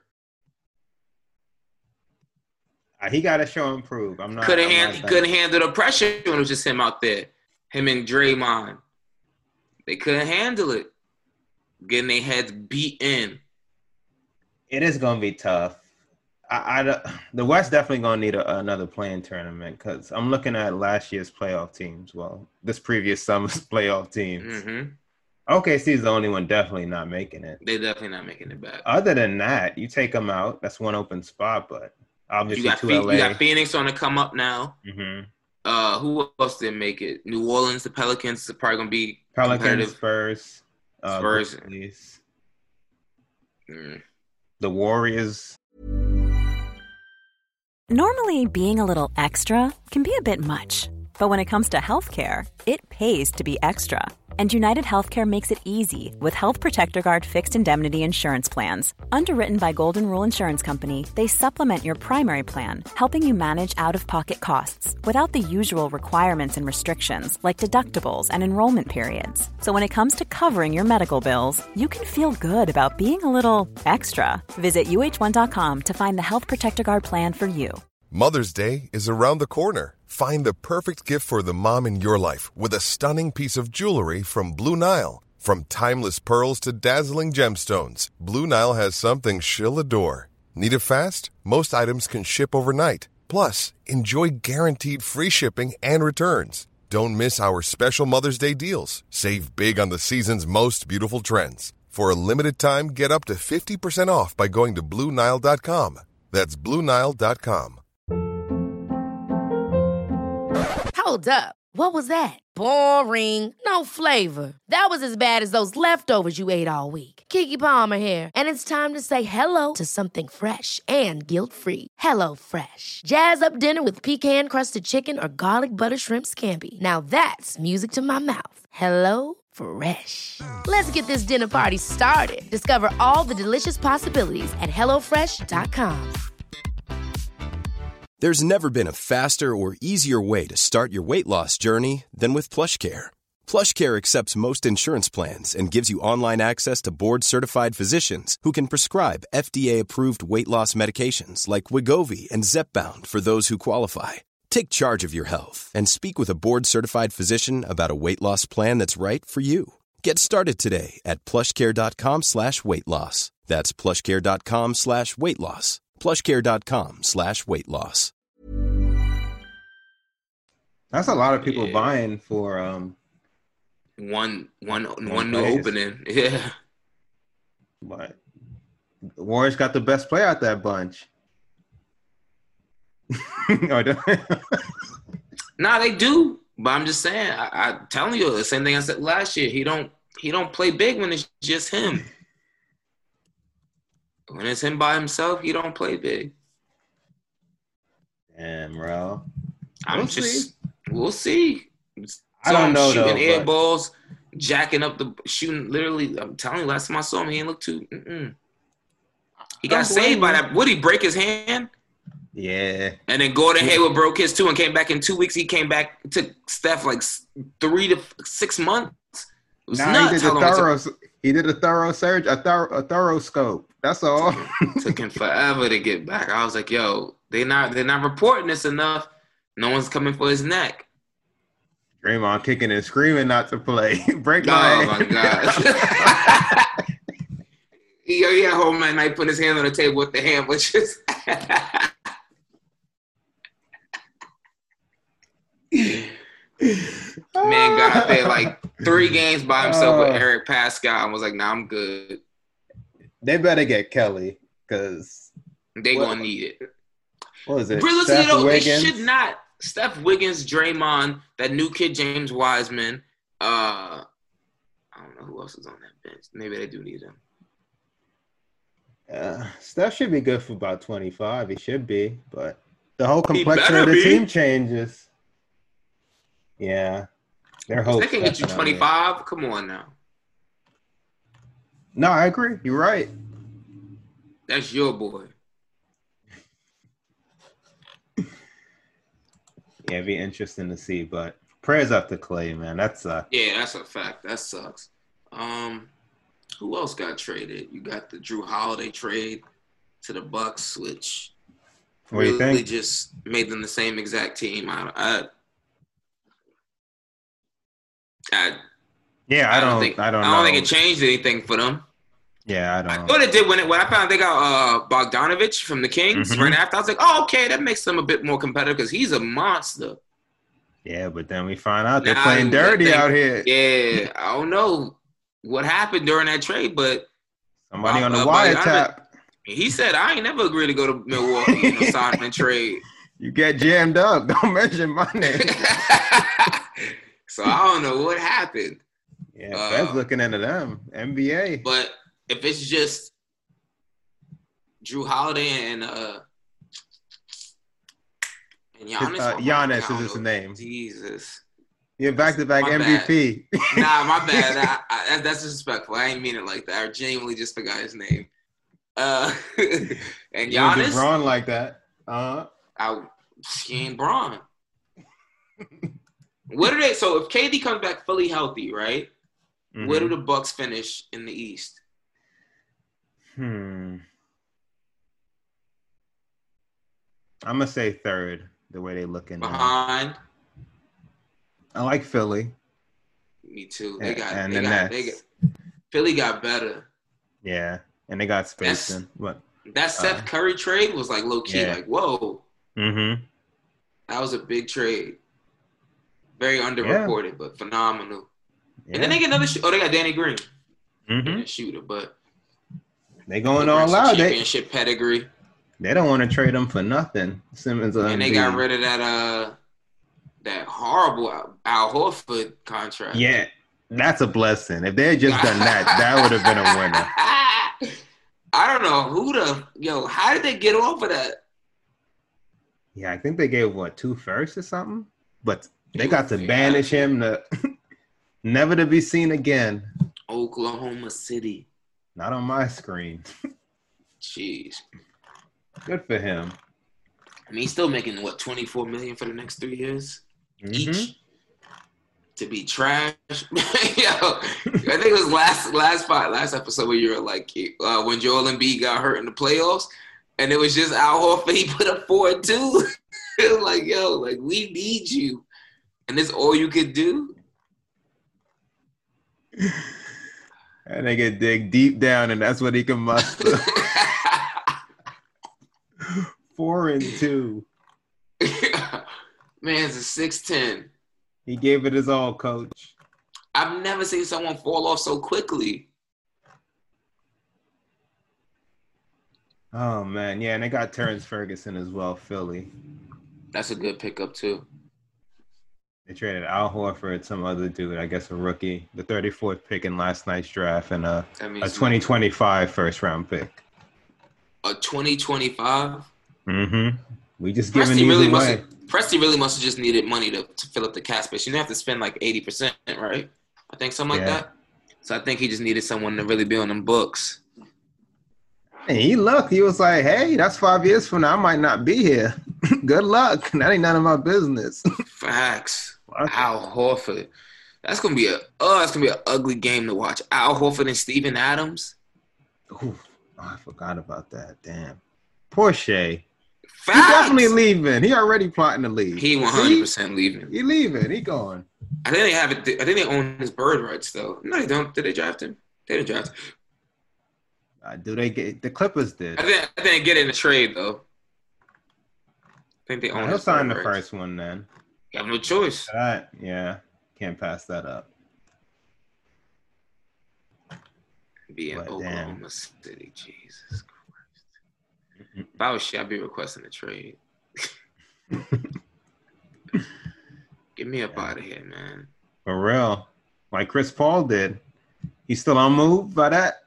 Uh, he got to show and prove. I'm not. Couldn't I'm hand, not he that- couldn't handle the pressure when it was just him out there. Him and Draymond. They couldn't handle it. Getting their heads beat in. It is going to be tough. I, I, the West definitely going to need a, another playing tournament because I'm looking at last year's playoff teams. Well, this previous summer's playoff teams. Mm-hmm. O K C's the only one definitely not making it. They're definitely not making it back. Other than that, you take them out. That's one open spot, but obviously You got, to Phe- L A. you got Phoenix on the come up now. Mm-hmm. Uh, who else didn't make it? New Orleans, the Pelicans are probably going to be Pelicans, competitive. Spurs, uh, Spurs. Grizzlies, Mm. the Warriors. Normally, being a little extra can be a bit much, but when it comes to healthcare, it pays to be extra. And United Healthcare makes it easy with Health Protector Guard fixed indemnity insurance plans. Underwritten by Golden Rule Insurance Company, they supplement your primary plan, helping you manage out-of-pocket costs without the usual requirements and restrictions like deductibles and enrollment periods. So when it comes to covering your medical bills, you can feel good about being a little extra. Visit U H one dot com to find the Health Protector Guard plan for you. Mother's Day is around the corner. Find the perfect gift for the mom in your life with a stunning piece of jewelry from Blue Nile. From timeless pearls to dazzling gemstones, Blue Nile has something she'll adore. Need it fast? Most items can ship overnight. Plus, enjoy guaranteed free shipping and returns. Don't miss our special Mother's Day deals. Save big on the season's most beautiful trends. For a limited time, get up to fifty percent off by going to Blue Nile dot com. That's Blue Nile dot com. Hold up. What was that? Boring. No flavor. That was as bad as those leftovers you ate all week. Keke Palmer here, and it's time to say hello to something fresh and guilt-free. Hello Fresh. Jazz up dinner with pecan-crusted chicken or garlic butter shrimp scampi. Now that's music to my mouth. Hello Fresh. Let's get this dinner party started. Discover all the delicious possibilities at hello fresh dot com. There's never been a faster or easier way to start your weight loss journey than with PlushCare. PlushCare accepts most insurance plans and gives you online access to board-certified physicians who can prescribe F D A-approved weight loss medications like Wegovy and Zepbound for those who qualify. Take charge of your health and speak with a board-certified physician about a weight loss plan that's right for you. Get started today at plushcare.com slash weight loss. That's plushcare.com slash weight loss. plushcare.com slash weight loss. That's a lot of people Yeah. vying for um One, one, One one new place. opening. Yeah. but the Warriors got the best player out that bunch. Or do- Nah, they do. But I'm just saying, I, I'm telling you, the same thing I said last year. He don't he don't play big when it's just him. When it's him by himself, he don't play big. Damn, bro. I'm We'll just, we'll see. I don't know, Shooting though, air but- balls, jacking up the shooting. Literally, I'm telling you, last time I saw him, he didn't look too. Mm-mm. He got Don't saved blame by him. that. Would he break his hand? Yeah. And then Gordon Hayward broke his too and came back in two weeks. He came back, it took Steph like s- three to six months. It was Nah, he nuts did how a long it thorough he did a thorough surge, a thorough a thorough scope. That's all. took. Took him forever to get back. I was like, yo, they not they're not reporting this enough. No one's coming for his neck. Draymond kicking and screaming not to play. Break Oh my my hand. god. he, he at home at night putting his hand on the table with the hand, which is man got out there like three games by himself Uh, with Eric Pascal and was like, nah, I'm good. They better get Kelly because They what, gonna need it. What was it? Realistically, Steph though, Wiggins? they should not. Steph Wiggins, Draymond, that new kid, James Wiseman. Uh, I don't know who else is on that bench. Maybe they do need him. Uh, Steph should be good for about twenty-five. He should be, but the whole He complexion better of the be. team changes. Yeah, their hopes. They can get you definitely. twenty-five. Come on now. No, I agree. You're right. That's your boy. Yeah, it'd be interesting to see, but prayers up to Clay, man. That's uh Yeah, that's a fact. That sucks. Um, who else got traded? You got the Drew Holiday trade to the Bucks, which What do you really think? just made them the same exact team. I, I, I, Yeah, I don't. think I don't. I don't know. think it changed anything for them. Yeah, I I don't. thought it did when it when I found they got uh, Bogdanovich from the Kings Mhm. right after. I was like, oh, okay, that makes them a bit more competitive because he's a monster. Yeah, but then we find out they're Nah, playing I dirty think- out here. Yeah, I don't know what happened during that trade, but Somebody on the Uh, wiretap. he said, I ain't never agree to go to Milwaukee and sign and trade. You get jammed up. Don't mention my name. So I don't know what happened. Yeah, Uh, Fed's looking into them. N B A. But if it's just Drew Holiday and uh and Giannis, Uh, oh my Giannis God, is his name. Jesus. You're back-to-back My M V P. Nah, my bad. I, I, that's disrespectful. I ain't mean it like that. I genuinely just forgot his name. Uh, and You wasn't Giannis, Braun like that. Uh-huh. I, he ain't Braun. What are they? So if K D comes back fully healthy, right? Where do Mhm. the Bucks finish in the East? Hmm. I'm going to say third, the way they looking now. Behind. I like Philly. Me too. They And- got. and they the got. They got. Nets. Philly got better. Yeah, and they got space That's- in. What? That Seth Uh, Curry trade was like low key. yeah. Like whoa, Mm-hmm. that was a big trade. Very underreported, but phenomenal. Yeah. And then they get another. Sh- oh, they got Danny Green. mm-hmm. A shooter, but They going he brings all some out. They, championship pedigree. they don't want to trade them for nothing. Simmons And they got rid of that uh that horrible Al Horford contract. Yeah, that's a blessing. If they had just done that, that would have been a winner. I don't know who the yo. How did they get off of that? Yeah, I think they gave what two firsts or something, but they Yeah, got to yeah. banish him to never to be seen again. Oklahoma City. Not on my screen. Jeez. Good for him. I mean, he's still making what twenty-four million for the next three years each. Mhm. To be trash, yo. I think it was last last spot, last episode where you were like, uh, when Joel Embiid got hurt in the playoffs, and it was just Al Horford. He put up four and two. It was like, yo, like we need you, and this all you could do. And they get dig deep down, and that's what he can muster. Four and two. Man's a six ten. He gave it his all, coach. I've never seen someone fall off so quickly. Oh man, yeah, and they got Terrence Ferguson as well, Philly. That's a good pickup too. They traded Al Horford, some other dude, I guess a rookie, the thirty-fourth pick in last night's draft, and a, That a means twenty twenty-five first round pick. a twenty twenty-five. Mm-hmm. We just giving Presti these really must away. have Presti really must have just needed money to, to fill up the cap space. You didn't have to spend like eighty percent, right? I think something like Yeah. that. So I think he just needed someone to really be on them books. And he looked, he was like, hey, that's five years from now. I might not be here. Good luck. That ain't none of my business. Facts. Okay. Al Horford. That's gonna be a oh, that's gonna be an ugly game to watch. Al Horford and Steven Adams. Ooh, oh, I forgot about that. Damn. Poor Shea. He Facts. definitely leaving. He already plotting to leave. He one hundred percent leaving. He leaving. He going. I think they have it. I think they own his bird rights though. No, they don't. Did they draft him? They didn't draft him. Uh, do they get the Clippers did? I think I think they get in the trade though. I think they own. He'll his sign bird the rights. first one then. You have no choice. That yeah, can't pass that up. Be in But Oklahoma damn. City. Jesus Christ. If I was shit, I'd be requesting a trade. Get me up out of here, man. For real. Like Chris Paul did. He's still unmoved by that?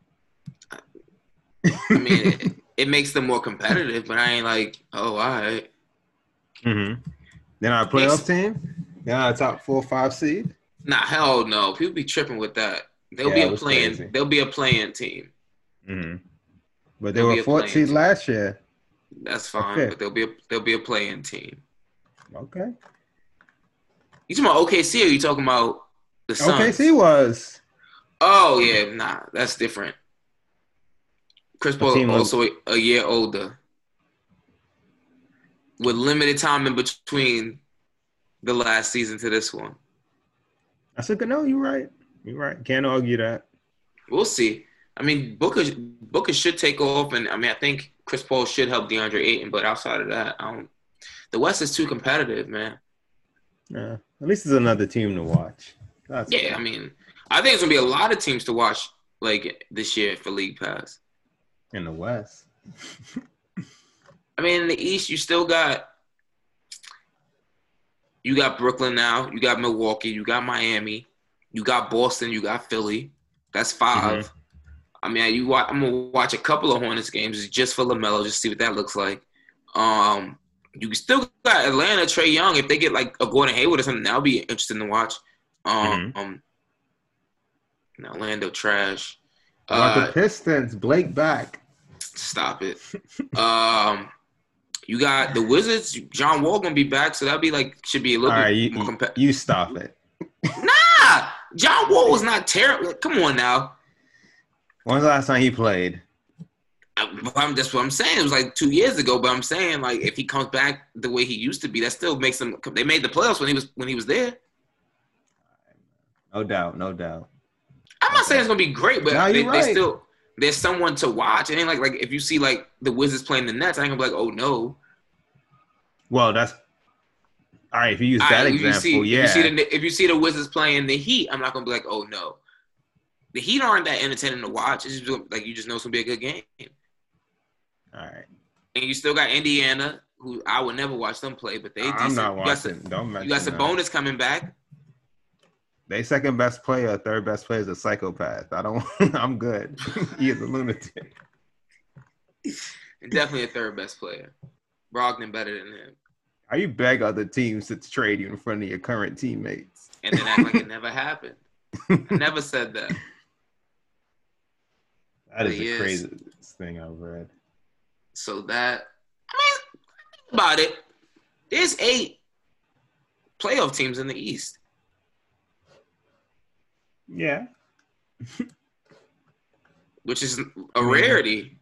I mean, it, it makes them more competitive, but I ain't like, oh, all right. Mm-hmm. They're not a playoff team? They're not a top four or five seed? Nah, hell no. People be tripping with that. They'll Yeah, be it a was playing. crazy. They'll be a playing team. Mm-hmm. But they They'll were be a a fourth playing seed team. last year. That's fine, Okay. but they'll be a they'll be a playing team. Okay. You talking about O K C or you talking about the Suns? O K C was. Oh yeah, nah, that's different. Chris The team Paul was- also a, a year older, with limited time in between the last season to this one. I said, no, you're right. You're right. Can't argue that. We'll see. I mean, Booker Booker should take off, and I mean, I think Chris Paul should help DeAndre Ayton, but outside of that, I don't. The West is too competitive, man. Yeah. At least it's another team to watch. That's Yeah, cool. I mean, I think it's gonna be a lot of teams to watch like this year for League Pass. In the West. I mean, in the East, you still got you got Brooklyn now, you got Milwaukee, you got Miami, you got Boston, you got Philly. That's five. Mm-hmm. I mean, you watch, I'm gonna watch a couple of Hornets games just for LaMelo, just to see what that looks like. Um, you still got Atlanta, Trae Young. If they get like a Gordon Hayward or something, that'll be interesting to watch. Um, Mm-hmm. um Orlando trash. How about Uh, the Pistons? Blake back. Stop it. um, you got the Wizards. John Wall gonna be back, so that'll be like should be a All little right, bit you, more you, competitive. you stop it. Nah, John Wall was not terrible. Come on now. When's the last time he played? I, I'm, that's what I'm saying. It was like two years ago, but I'm saying like if he comes back the way he used to be, that still makes him. They made the playoffs when he was when he was there. No doubt, no doubt. I'm not saying it's gonna be great, but No, they, you're they right. still there's someone to watch. It ain't like like if you see like the Wizards playing the Nets, I ain't gonna be like, oh no. Well, that's all right. If you use All that right, if you example, see, yeah. If you, see the, if you see the Wizards playing the Heat, I'm not gonna be like, oh no. The Heat aren't that entertaining to watch. It's just like you just know it's gonna be a good game. All right. And you still got Indiana, who I would never watch them play, but they I'm decent. not You got watching. some- Don't mention You got some that. bonus coming back. They second best player, third best player is a psychopath. I don't. I'm good. He is a lunatic. Definitely a third best player. Brogdon better than him. How you beg other teams to trade you in front of your current teammates? And then act like it never happened. I never said that. That is He the is. craziest thing I've read. So that, I mean, think about it. There's eight playoff teams in the East. Yeah. Which is a rarity.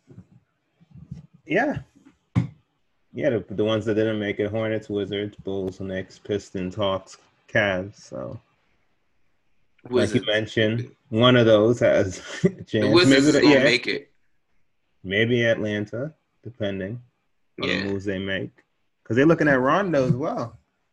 Yeah. Yeah, the, the ones that didn't make it: Hornets, Wizards, Bulls, Knicks, Pistons, Hawks, Cavs. So, like you Wizards. mentioned, one of those has a chance. The Wizards maybe is the- gonna yeah, make it. maybe Atlanta, depending on Yeah. the moves they make, because they're looking at Rondo as well.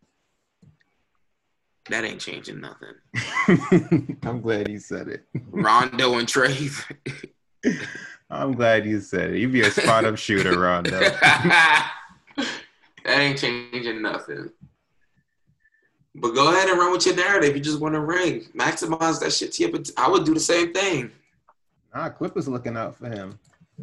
That ain't changing nothing. I'm glad you said it. Rondo and Trey. I'm glad you said it. You be a spot up shooter, Rondo. That ain't changing nothing. But go ahead and run with your narrative. You just want to ring. Maximize that shit to your pot- I would do the same thing. Nah, Clippers looking out for him.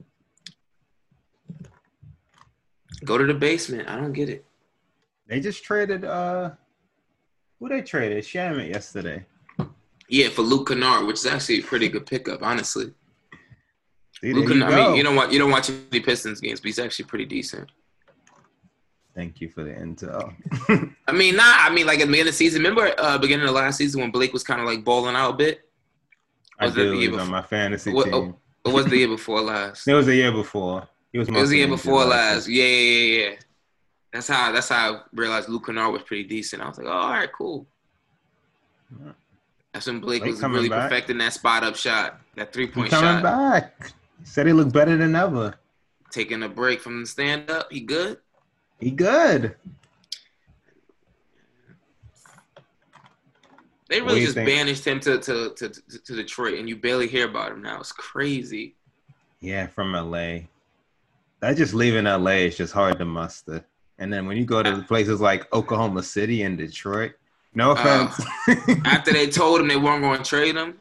Go to the basement. I don't get it. They just traded uh who they traded? Shamet yesterday. Yeah, for Luke Kennard, which is actually a pretty good pickup, honestly. See, Luke there you Kennard, I mean, go. you don't watch you don't watch any Pistons games, but he's actually pretty decent. Thank you for the intel. I mean, not. I mean, like at the beginning of the season. Remember, uh, beginning of last season when Blake was kind of like balling out a bit. I Was it the do. year He's on before? my fantasy What- team. Or was it the year before last? It was the year before. He was It was the year mostly before injured last. Yeah, yeah, yeah, yeah. That's how. That's how I realized Luke Kennard was pretty decent. I was like, oh, all right, cool. That's when Blake, Blake was coming really back. perfecting that spot up shot, that three He's point coming shot, back. Said he looked better than ever. taking a break from the stand up. He good. He good. They What do really you just think? banished him to to, to to to Detroit, and you barely hear about him now. It's crazy. Yeah, from L A. That just leaving L A is just hard to muster. And then when you go to places like Oklahoma City and Detroit, no offense. Uh, after they told him they weren't going to trade him,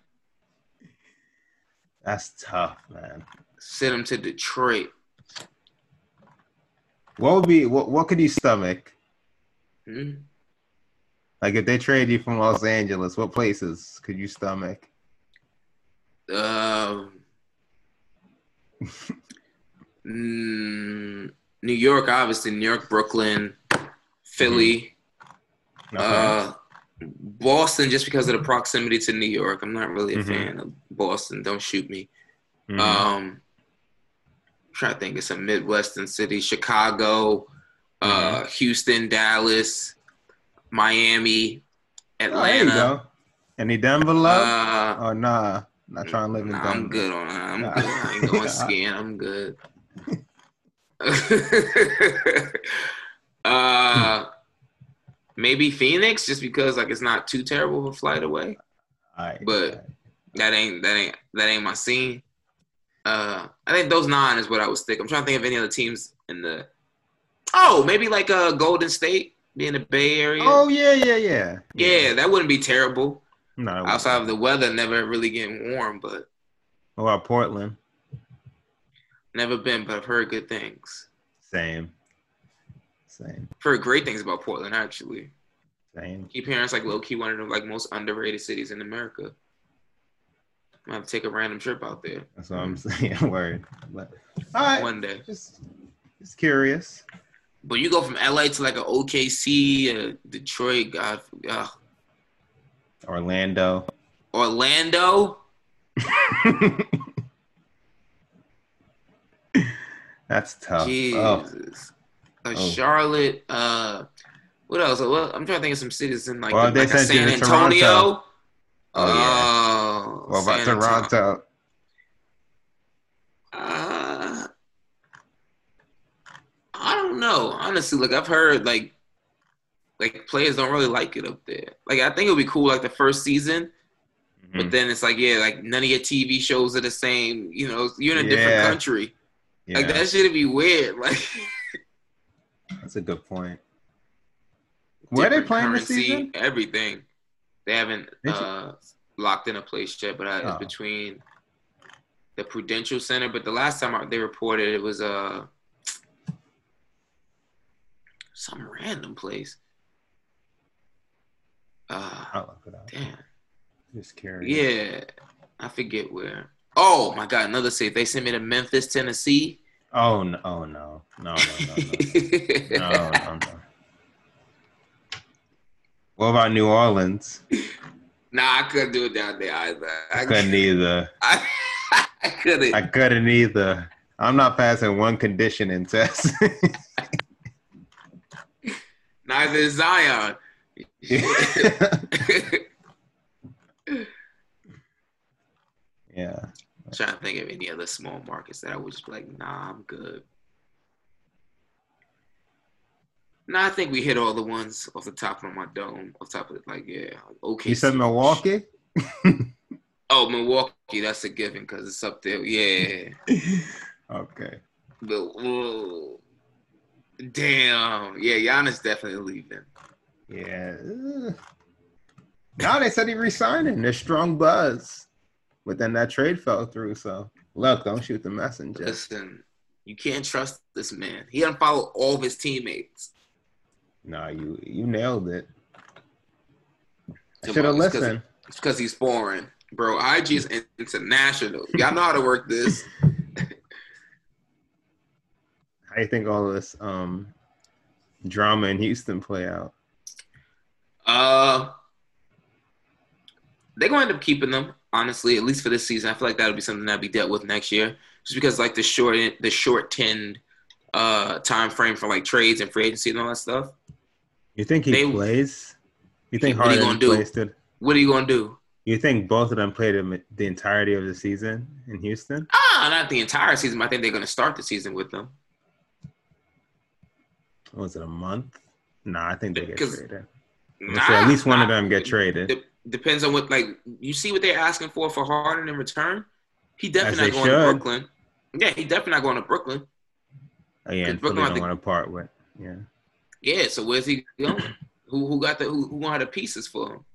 that's tough, man. send him to Detroit. What would be what? What could you stomach? Hmm? Like if they trade you from Los Angeles, what places could you stomach? Um, mm, New York, obviously. New York, Brooklyn, Philly, Okay. uh, Boston, just because of the proximity to New York. I'm not really a Mhm. fan of Boston. Don't shoot me. Mhm. Um, I'm trying to think of some Midwestern cities. Chicago, uh, Houston, Dallas, Miami, Oh, there you Atlanta. go. Any Denver love? Uh, oh nah, not trying to live in Nah, Denver. I'm good on that. I'm Nah. good. I ain't going skiing. I'm good. uh, maybe Phoenix, just because like it's not too terrible of a flight away. All right, But all right. that ain't that ain't that ain't my scene. Uh, I think those nine is what I was thinking. I'm trying to think of any other teams in the. Oh, maybe like uh Golden State, be in the Bay Area. Oh yeah, yeah, yeah. yeah, that wouldn't be terrible. No, it Outside of wouldn't. the weather, never really getting warm, but What about Portland? never been. But I've heard good things. Same. Same. I've heard great things about Portland, actually. Same. Keep hearing it's like low key one of the like most underrated cities in America. I'm gonna have to take a random trip out there That's what I'm saying. Word. But, all right. one day. Just, just curious. But you go from L A to like an O K C, uh, Detroit, God, uh, Orlando. Orlando. That's tough. Oh, Jesus. Uh, Oh. Charlotte. Uh, what else? Well, I'm trying to think of some cities in like, Well, they like a sent you San to Antonio. Toronto. Oh, Oh, what about San Antonio. Toronto? Uh, I don't know. Honestly, like I've heard like like players don't really like it up there. Like I think it would be cool like the first season, Mhm. but then it's like yeah, like none of your T V shows are the same. You know, you're in a different Yeah. country. Yeah, Like that shit'd be weird. Like that's a good point. Where they different playing this currency, season? everything. They haven't Did you- uh, locked in a place yet, but uh, it's Oh. between the Prudential Center. But the last time I, they reported, it was uh, some random place. Uh, I'll look it up. damn. Just curious. Yeah, I forget where. Oh my God, another city. They sent me to Memphis, Tennessee. Oh no! Oh no! No! No! No! No! no! No! No! What about New Orleans? Nah, I couldn't do it down there either. I couldn't either. I, I couldn't. I couldn't either. I'm not passing one conditioning test. Neither is Zion. Yeah. Trying to think of any other small markets that I would just be like, nah, I'm good. Nah, I think we hit all the ones off the top of my dome. Off the top of it, like, yeah. Okay. You said Milwaukee? Oh, Milwaukee, that's a given because it's up there. Yeah. Okay. But, whoa. Damn. Yeah, Giannis definitely leaving. Yeah. Now they said he resigning. There's strong buzz. But then that trade fell through, so look, don't shoot the messenger. Listen, you can't trust this man. He unfollowed all of his teammates. Nah, you you nailed it. Come Should have on, it's 'cause- listened. It's because he's foreign. Bro, I G is international. Y'all know how to work this. How do you think all this um drama in Houston play out? Uh, they're going to end up keeping them, honestly, at least for this season. I feel like that'll be something that'll be dealt with next year. Just because, like, the short the short-tend uh, time frame for, like, trades and free agency and all that stuff. You think he They- plays? You think What are you Harden gonna do? plays? To, What are you going to do? you think both of them played the, the entirety of the season in Houston? Ah, not the entire season, but I think they're going to start the season with them. What was it, a month? Nah, I think they get 'Cause- traded. Nah, So at least one of nah. them get traded. De- depends on what like you see what they're asking for for Harden in return. He definitely not going should. to Brooklyn. Yeah, he definitely not going to Brooklyn. Oh, yeah, and Brooklyn Philly don't the, want to part with. Yeah. Yeah, so where's he going? who who got the who who wanted the pieces for him?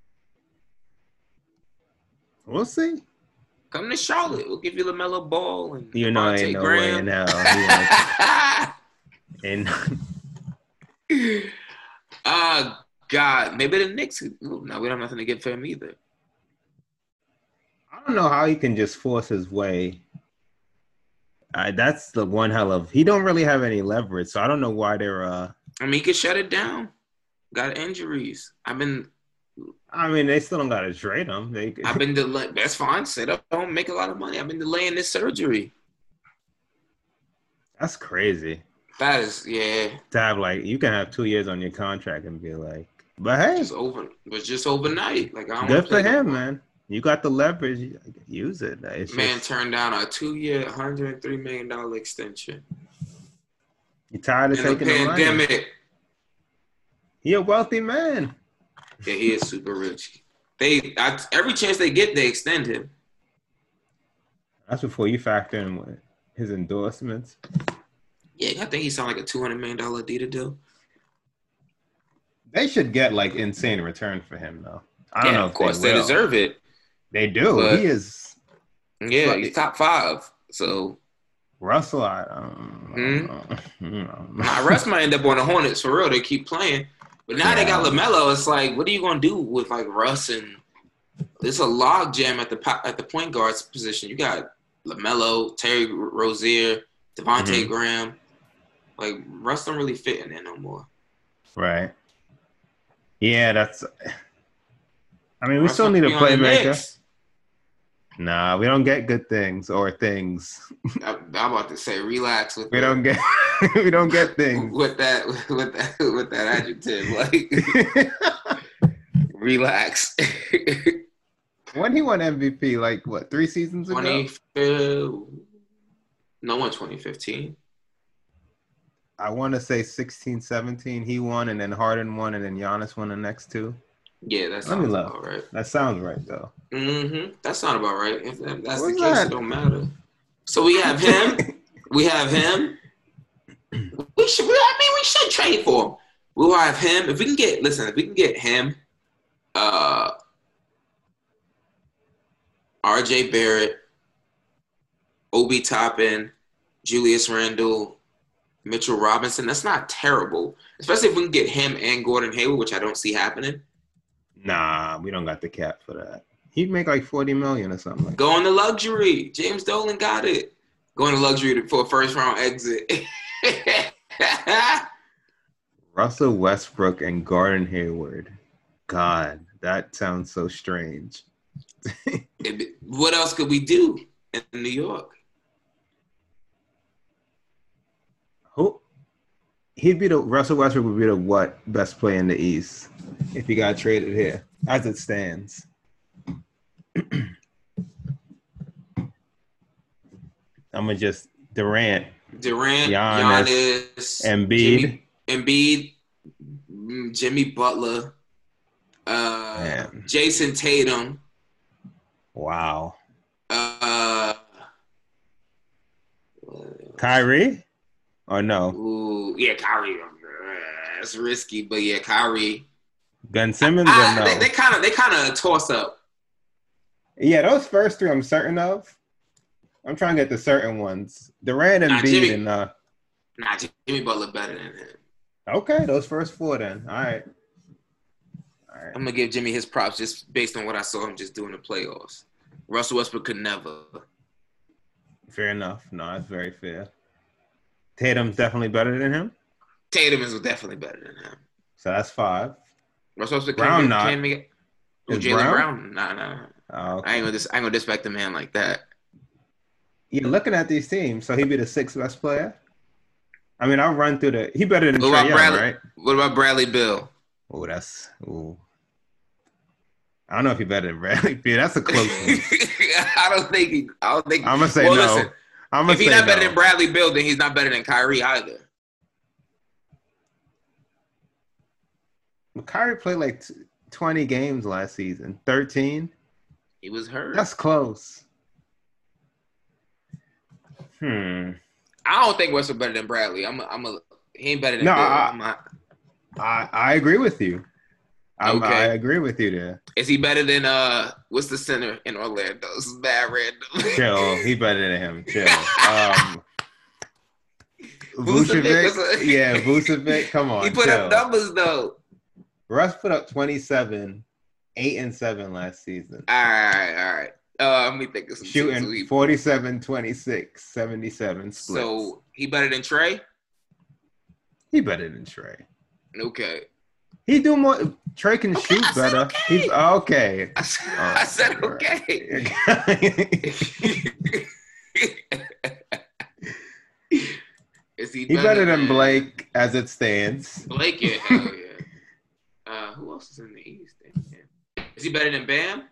We'll see. Come to Charlotte. We'll give you LaMelo Ball and you know Devontae ain't no Graham. way in hell. and uh God, maybe the Knicks. No, we don't have nothing to give for him either. I don't know how he can just force his way. Uh, that's the one hell of. He don't really have any leverage, so I don't know why they're. Uh, I mean, he could shut it down. Got injuries. I've been. I mean, they still don't got to trade him. They. I've been delaying. That's fine. Sit up. Don't make a lot of money. I've been delaying this surgery. That's crazy. That is, yeah. To have like, you can have two years on your contract and be like, but hey, it's over. It was just overnight. Like I don't good for him, no man. You got the leverage. Use it. It's man just, turned down a two-year, one hundred three million dollars extension. You tired of In taking the the money? pandemic. He a wealthy man. Yeah, he is super rich. They I, every chance they get, they extend him. That's before you factor in what, his endorsements. Yeah, I think he signed like a two hundred million dollars Adidas deal. They should get like insane return for him, though. I don't yeah, know. Of course, they, they will. deserve it. They do. But, he is. Yeah, he's top five. So Russell, I um, mm-hmm. Nah, Russ might end up on the Hornets for real. They keep playing, but now yeah. they got LaMelo. It's like, what are you gonna do with like Russ and it's a log jam at the at the point guards position. You got LaMelo, Terry Rozier, Devontae mm-hmm. Graham. Like Russ don't really fit in there no more. Right. Yeah, that's. I mean, we Russ still need a playmaker. Nah, we don't get good things or things. I, I'm about to say, relax with. We the, don't get. we don't get things with that. With that. With that adjective, like. Relax. When he won M V P, like what, three seasons ago? twenty, no one, twenty fifteen. I want to say sixteen, seventeen. He won, and then Harden won, and then Giannis won the next two. Yeah, that sounds about right. That sounds right, though. Mm-hmm. That's not about right. If that's What's the case, that? it don't matter. So we have him. we have him. We should. I mean, we should trade for him. We'll have him. If we can get, listen, if we can get him, uh, R J Barrett, Obi Toppin, Julius Randle, Mitchell Robinson, that's not terrible. Especially if we can get him and Gordon Hayward, which I don't see happening. Nah, we don't got the cap for that. He'd make like forty million or something like that. Go on the luxury. James Dolan got it. Go on the luxury for a first round exit. Russell Westbrook and Gordon Hayward. God, that sounds so strange. What else could we do in New York? Who? He'd be the Russell Westbrook would be the what best player in the East if he got traded here, as it stands. I'm gonna just Durant, Durant, Giannis, Giannis, Embiid, Jimmy, Embiid, Jimmy Butler, uh, Jason Tatum. Wow. Uh, Kyrie? Or no? Ooh, yeah, Kyrie. Uh, that's risky, but yeah, Kyrie. Ben Simmons I, or no? They kind of, they kind of toss up. Yeah, those first three I'm certain of. I'm trying to get the certain ones. Durant and Nah, Embiid Jimmy, and uh. Nah, Jimmy Butler better than him. Okay, those first four then. All right. All right. I'm gonna give Jimmy his props just based on what I saw him just doing the playoffs. Russell Westbrook could never. Fair enough. No, that's very fair. Tatum's definitely better than him. Tatum is definitely better than him. So that's five. Russell Westbrook Brown can't, not. can't make it. Oh, Jaylen Brown? Brown? Nah, nah. Oh, okay. I ain't gonna dis- I ain't gonna disrespect the man like that. Yeah, looking at these teams, so he'd be the sixth best player. I mean, I'll run through the. He better than What Trae about Young, Bradley? right? What about Bradley Beal? Oh, that's. Ooh. I don't know if he's better than Bradley Beal. That's a close one. I don't think. He, I don't think. I'm gonna say well, no. Listen, I'm gonna if he's say not better no. than Bradley Beal, then he's not better than Kyrie either. Kyrie played like t- twenty games last season. thirteen. He was hurt. That's close. Hmm. I don't think Westbrook better than Bradley. I'm a, I'm a he ain't better than No, Bill. I, I'm not. I I agree with you. I'm, Okay. I agree with you there. Is he better than uh what's the center in Orlando? This is bad random. Chill. He better than him. Chill. Um, Vucevic Vucevic. was a- Yeah, Vucevic. Come on. He put chill. up numbers though. Russ put up twenty-seven, eight and seven last season. All right, all right. Uh, let me think of some teams who Shooting he- forty-seven, twenty-six, seventy-seven splits. So he better than Trey? He better than Trey. Okay. He do more. Trey can Okay, shoot I said better. okay. He's okay. I said, Oh, I said all okay. Is he, He better than Blake as it stands. Blake, yeah, hell yeah. Uh, who else is in the East? Yeah. Is he better than Bam?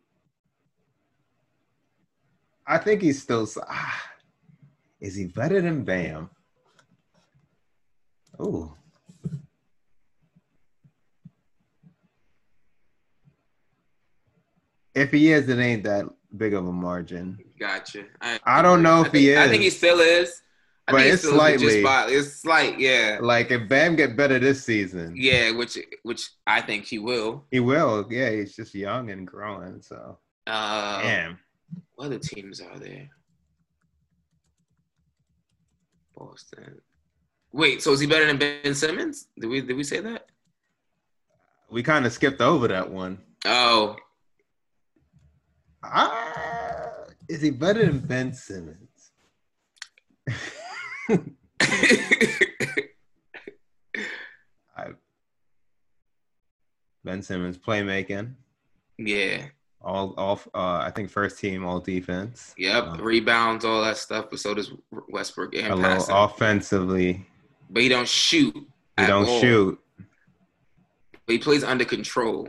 I think he's still. Ah, is he better than Bam? Oh. If he is, it ain't that big of a margin. Gotcha. I, I don't know I if think, he is. I think he still is. I But think he it's still is, but just slightly. by- It's slight, yeah. Like if Bam get better this season, Yeah, which which I think he will. he will. Yeah, he's just young and growing. So Uh, damn. What other teams are there? Boston. Wait, so is he better than Ben Simmons? Did we did we say that? We kind of skipped over that one. Oh, Ah, is he better than Ben Simmons? I, Ben Simmons playmaking, yeah. all all uh, I think first team all defense. Yep, Um, rebounds, all that stuff. But so does Westbrook and a little passing. offensively. But he don't shoot. He at don't all. shoot. But he plays under control.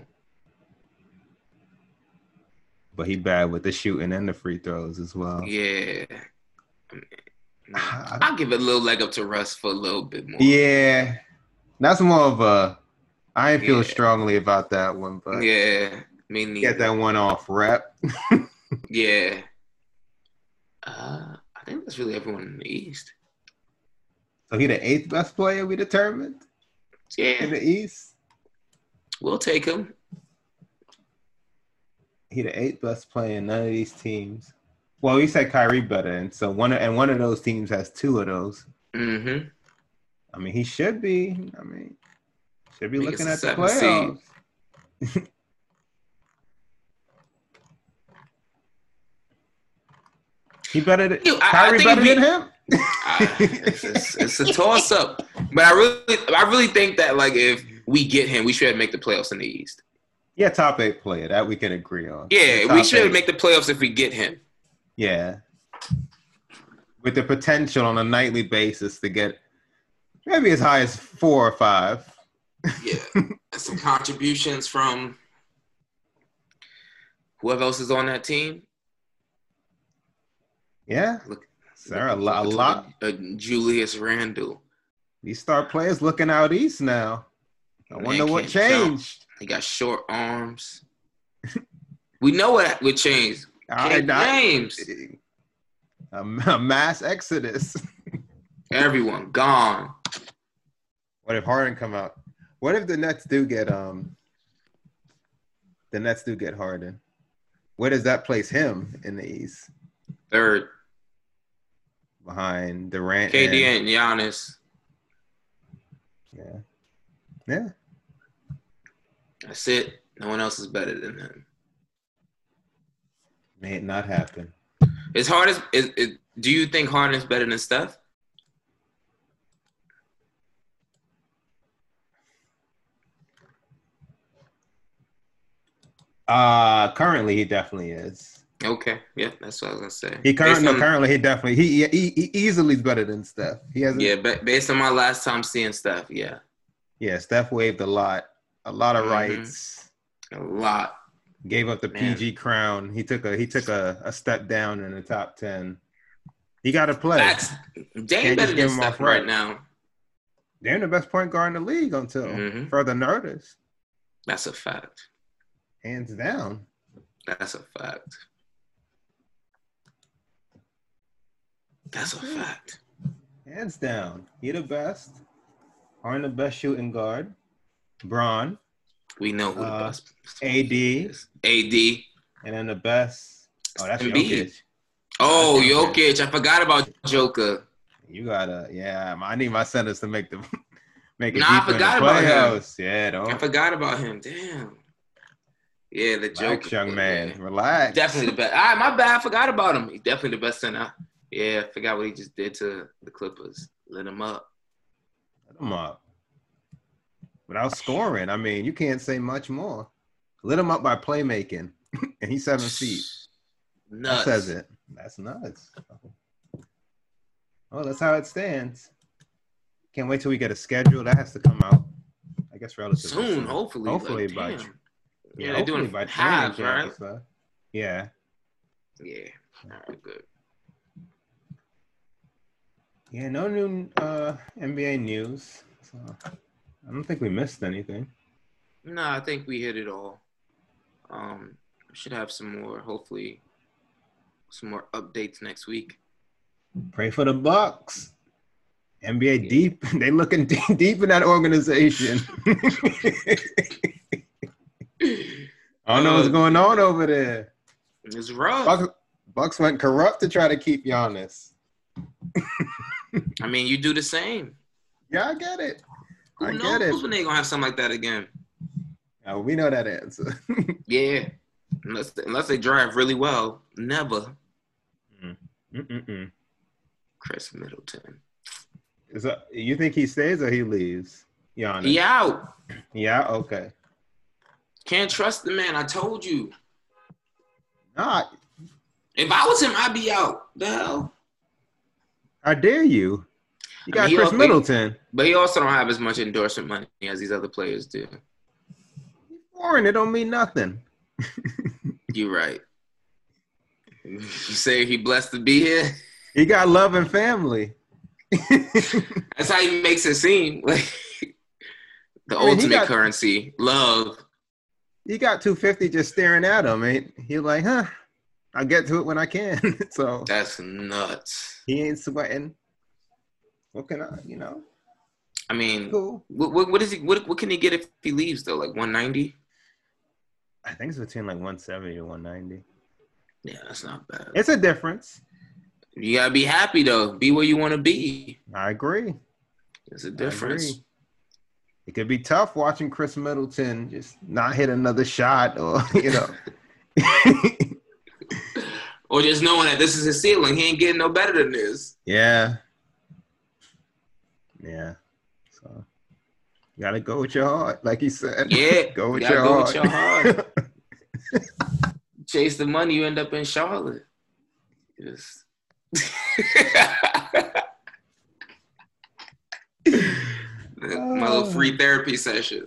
But he bad with the shooting and the free throws as well. Yeah. Ah, I'll give it a little leg up to Russ for a little bit more. Yeah, that's more of a. I ain't feel Yeah. strongly about that one, but Yeah. Me neither. get that one off rep. Yeah. Uh, I think that's really everyone in the East. So he the eighth best player we determined in Yeah. the East. We'll take him. He the eighth best player in none of these teams. Well, we said Kyrie better, and so one of, and one of those teams has two of those. Mm-hmm. I mean, he should be. I mean, should be Think looking it's at a the seven playoffs. He better than Yo, I- I Kyrie think better if he- than him. I, it's, it's, it's a toss up, but I really, I really think that like if we get him, we should make the playoffs in the East. Yeah, top eight player that we can agree on. Yeah, Top we should eight. make the playoffs if we get him. Yeah, with the potential on a nightly basis to get maybe as high as four or five. Yeah, and some contributions from whoever else is on that team. Yeah, Look, sir, a, lo- a lot. A, Julius Randle. These star players looking out east now. I Man wonder what can't jump. changed. He got short arms. We know what would change. I- King I- James. A, a mass exodus. Everyone gone. What if Harden come out? What if the Nets do get um? The Nets do get Harden. Where does that place him in the East? Third, Behind Durant. K D and Giannis. Yeah. Yeah. That's it. No one else is better than him. May it not happen. As hard as is, is, do you think Harden is better than Steph? Uh currently he definitely is. Okay, yeah, that's what I was gonna say. He currently, Based on- currently he definitely he, he he easily is better than Steph. He hasn't. yeah, ba- based on my last time seeing Steph, yeah, Yeah, Steph waved a lot, a lot of Mhm. rights. a lot. Gave up the Man. P G crown. He took a he took a, a step down in the top ten. He got to play. Facts. Dame Can't better just than give him Steph off right right. now. They're the best point guard in the league until Mhm. further notice. That's a fact. Hands down. That's a fact. That's a fact. Hands down. He the best. Arn the best shooting guard. Bron. We know who uh, the best A D is. A D. And then the best. Oh, that's Embiid. Jokic. Oh, Jokic. I forgot about Joker. You gotta, yeah. I need my centers to make the make it nah, deeper I forgot in the about playoffs. him. Yeah, don't. I forgot about him. Damn. Yeah, the Joker. Relax, young man. Yeah. Relax. Definitely the best. All right, my bad. I forgot about him. He's definitely the best center. Yeah, I forgot what he just did to the Clippers. Lit him up. Lit him up. Without scoring. I mean, you can't say much more. Lit him up by playmaking. And he's seven feet. Nuts. That says it. That's nuts. Oh, that's how it stands. Can't wait till we get a schedule. That has to come out, I guess, relatively soon. Soon, hopefully. Hopefully like, by damn. yeah, Yeah, they're hopefully doing by halves, training right? camp, so. Yeah. Yeah. All right, good. Yeah, no new uh, N B A news. So I don't think we missed anything. No, I think we hit it all. Um, should have some more, hopefully, some more updates next week. Pray for the Bucks. N B A yeah. deep. They looking deep, deep in that organization. I don't know uh, what's going on over there. It's rough. Bucks, Bucks went corrupt to try to keep Giannis. I mean, you do the same. Yeah, I get it. Who I knows get it. when they gonna have something like that again? Oh, we know that answer. Yeah, unless unless they drive really well, never. Mm-mm-mm. Chris Middleton. Is that, you think he stays or he leaves? Giannis. He out. Yeah. Okay. Can't trust the man. I told you. Nah. If I was him, I'd be out. The hell. How dare you? You got I mean, Chris also, Middleton. But he also don't have as much endorsement money as these other players do. Foreign, it don't mean nothing. You're right. You say he blessed to be here? He got love and family. That's how he makes it seem. Like the I mean, ultimate got, currency, love. He got two fifty just staring at him. Ain't he like, huh? I'll get to it when I can. So that's nuts. He ain't sweating. What can I, you know? I mean, cool. what, what, what is he? What, what can he get if he leaves though? Like one ninety? I think it's between like one seventy to one ninety. Yeah, that's not bad. It's a difference. You gotta be happy though. Be where you want to be. I agree. There's a difference. It could be tough watching Chris Middleton just not hit another shot, or you know, or just knowing that this is his ceiling. He ain't getting no better than this. Yeah. Yeah. So you gotta go with your heart, like he said. Yeah. go with you your go heart. With your heart. Chase the money, you end up in Charlotte. Just my little free therapy session.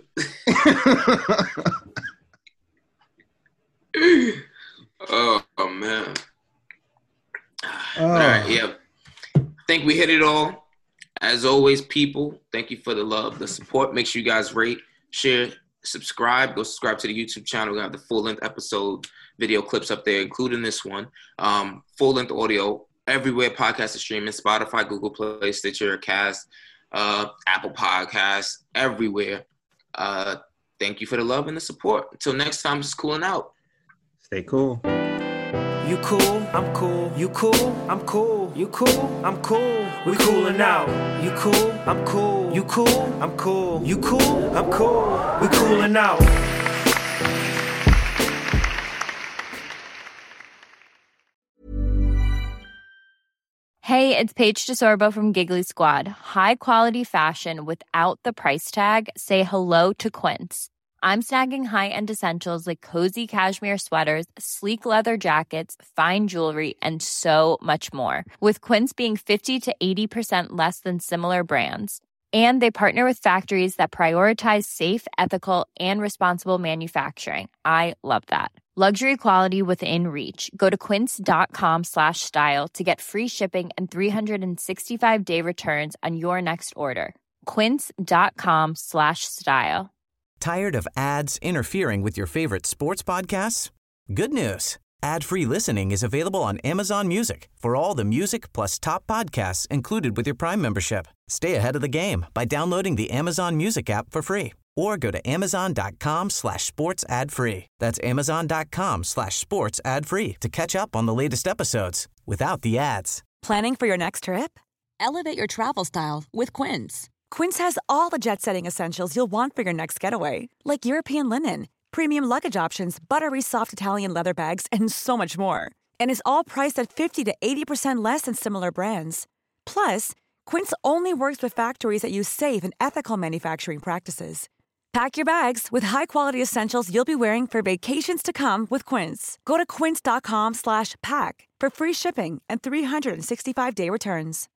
oh, oh man. Oh. All right, yeah. I think we hit it all. As always, people, thank you for the love, the support. Make sure you guys rate, share, subscribe. Go subscribe to the YouTube channel. We have the full-length episode video clips up there, including this one. Um, full-length audio everywhere podcasts are streaming, Spotify, Google Play, Stitcher, Cast, uh, Apple Podcasts, everywhere. Uh, thank you for the love and the support. Until next time, just cooling out. Stay cool. You cool, I'm cool. You cool, I'm cool. You cool, I'm cool. We coolin' out. You cool, I'm cool. You cool, I'm cool. You cool, I'm cool. We coolin' out. Hey, it's Paige DeSorbo from Giggly Squad. High quality fashion without the price tag. Say hello to Quince. I'm snagging high-end essentials like cozy cashmere sweaters, sleek leather jackets, fine jewelry, and so much more. With Quince being fifty to eighty percent less than similar brands. And they partner with factories that prioritize safe, ethical, and responsible manufacturing. I love that. Luxury quality within reach. Go to quince.com slash style to get free shipping and three sixty-five day returns on your next order. Quince.com slash style. Tired of ads interfering with your favorite sports podcasts? Good news. Ad-free listening is available on Amazon Music for all the music plus top podcasts included with your Prime membership. Stay ahead of the game by downloading the Amazon Music app for free or go to amazon.com slash sports ad free. That's amazon.com slash sports ad free to catch up on the latest episodes without the ads. Planning for your next trip? Elevate your travel style with Quince. Quince has all the jet-setting essentials you'll want for your next getaway, like European linen, premium luggage options, buttery soft Italian leather bags, and so much more. And is all priced at fifty to eighty percent less than similar brands. Plus, Quince only works with factories that use safe and ethical manufacturing practices. Pack your bags with high-quality essentials you'll be wearing for vacations to come with Quince. Go to quince.com slash pack for free shipping and three sixty-five day returns.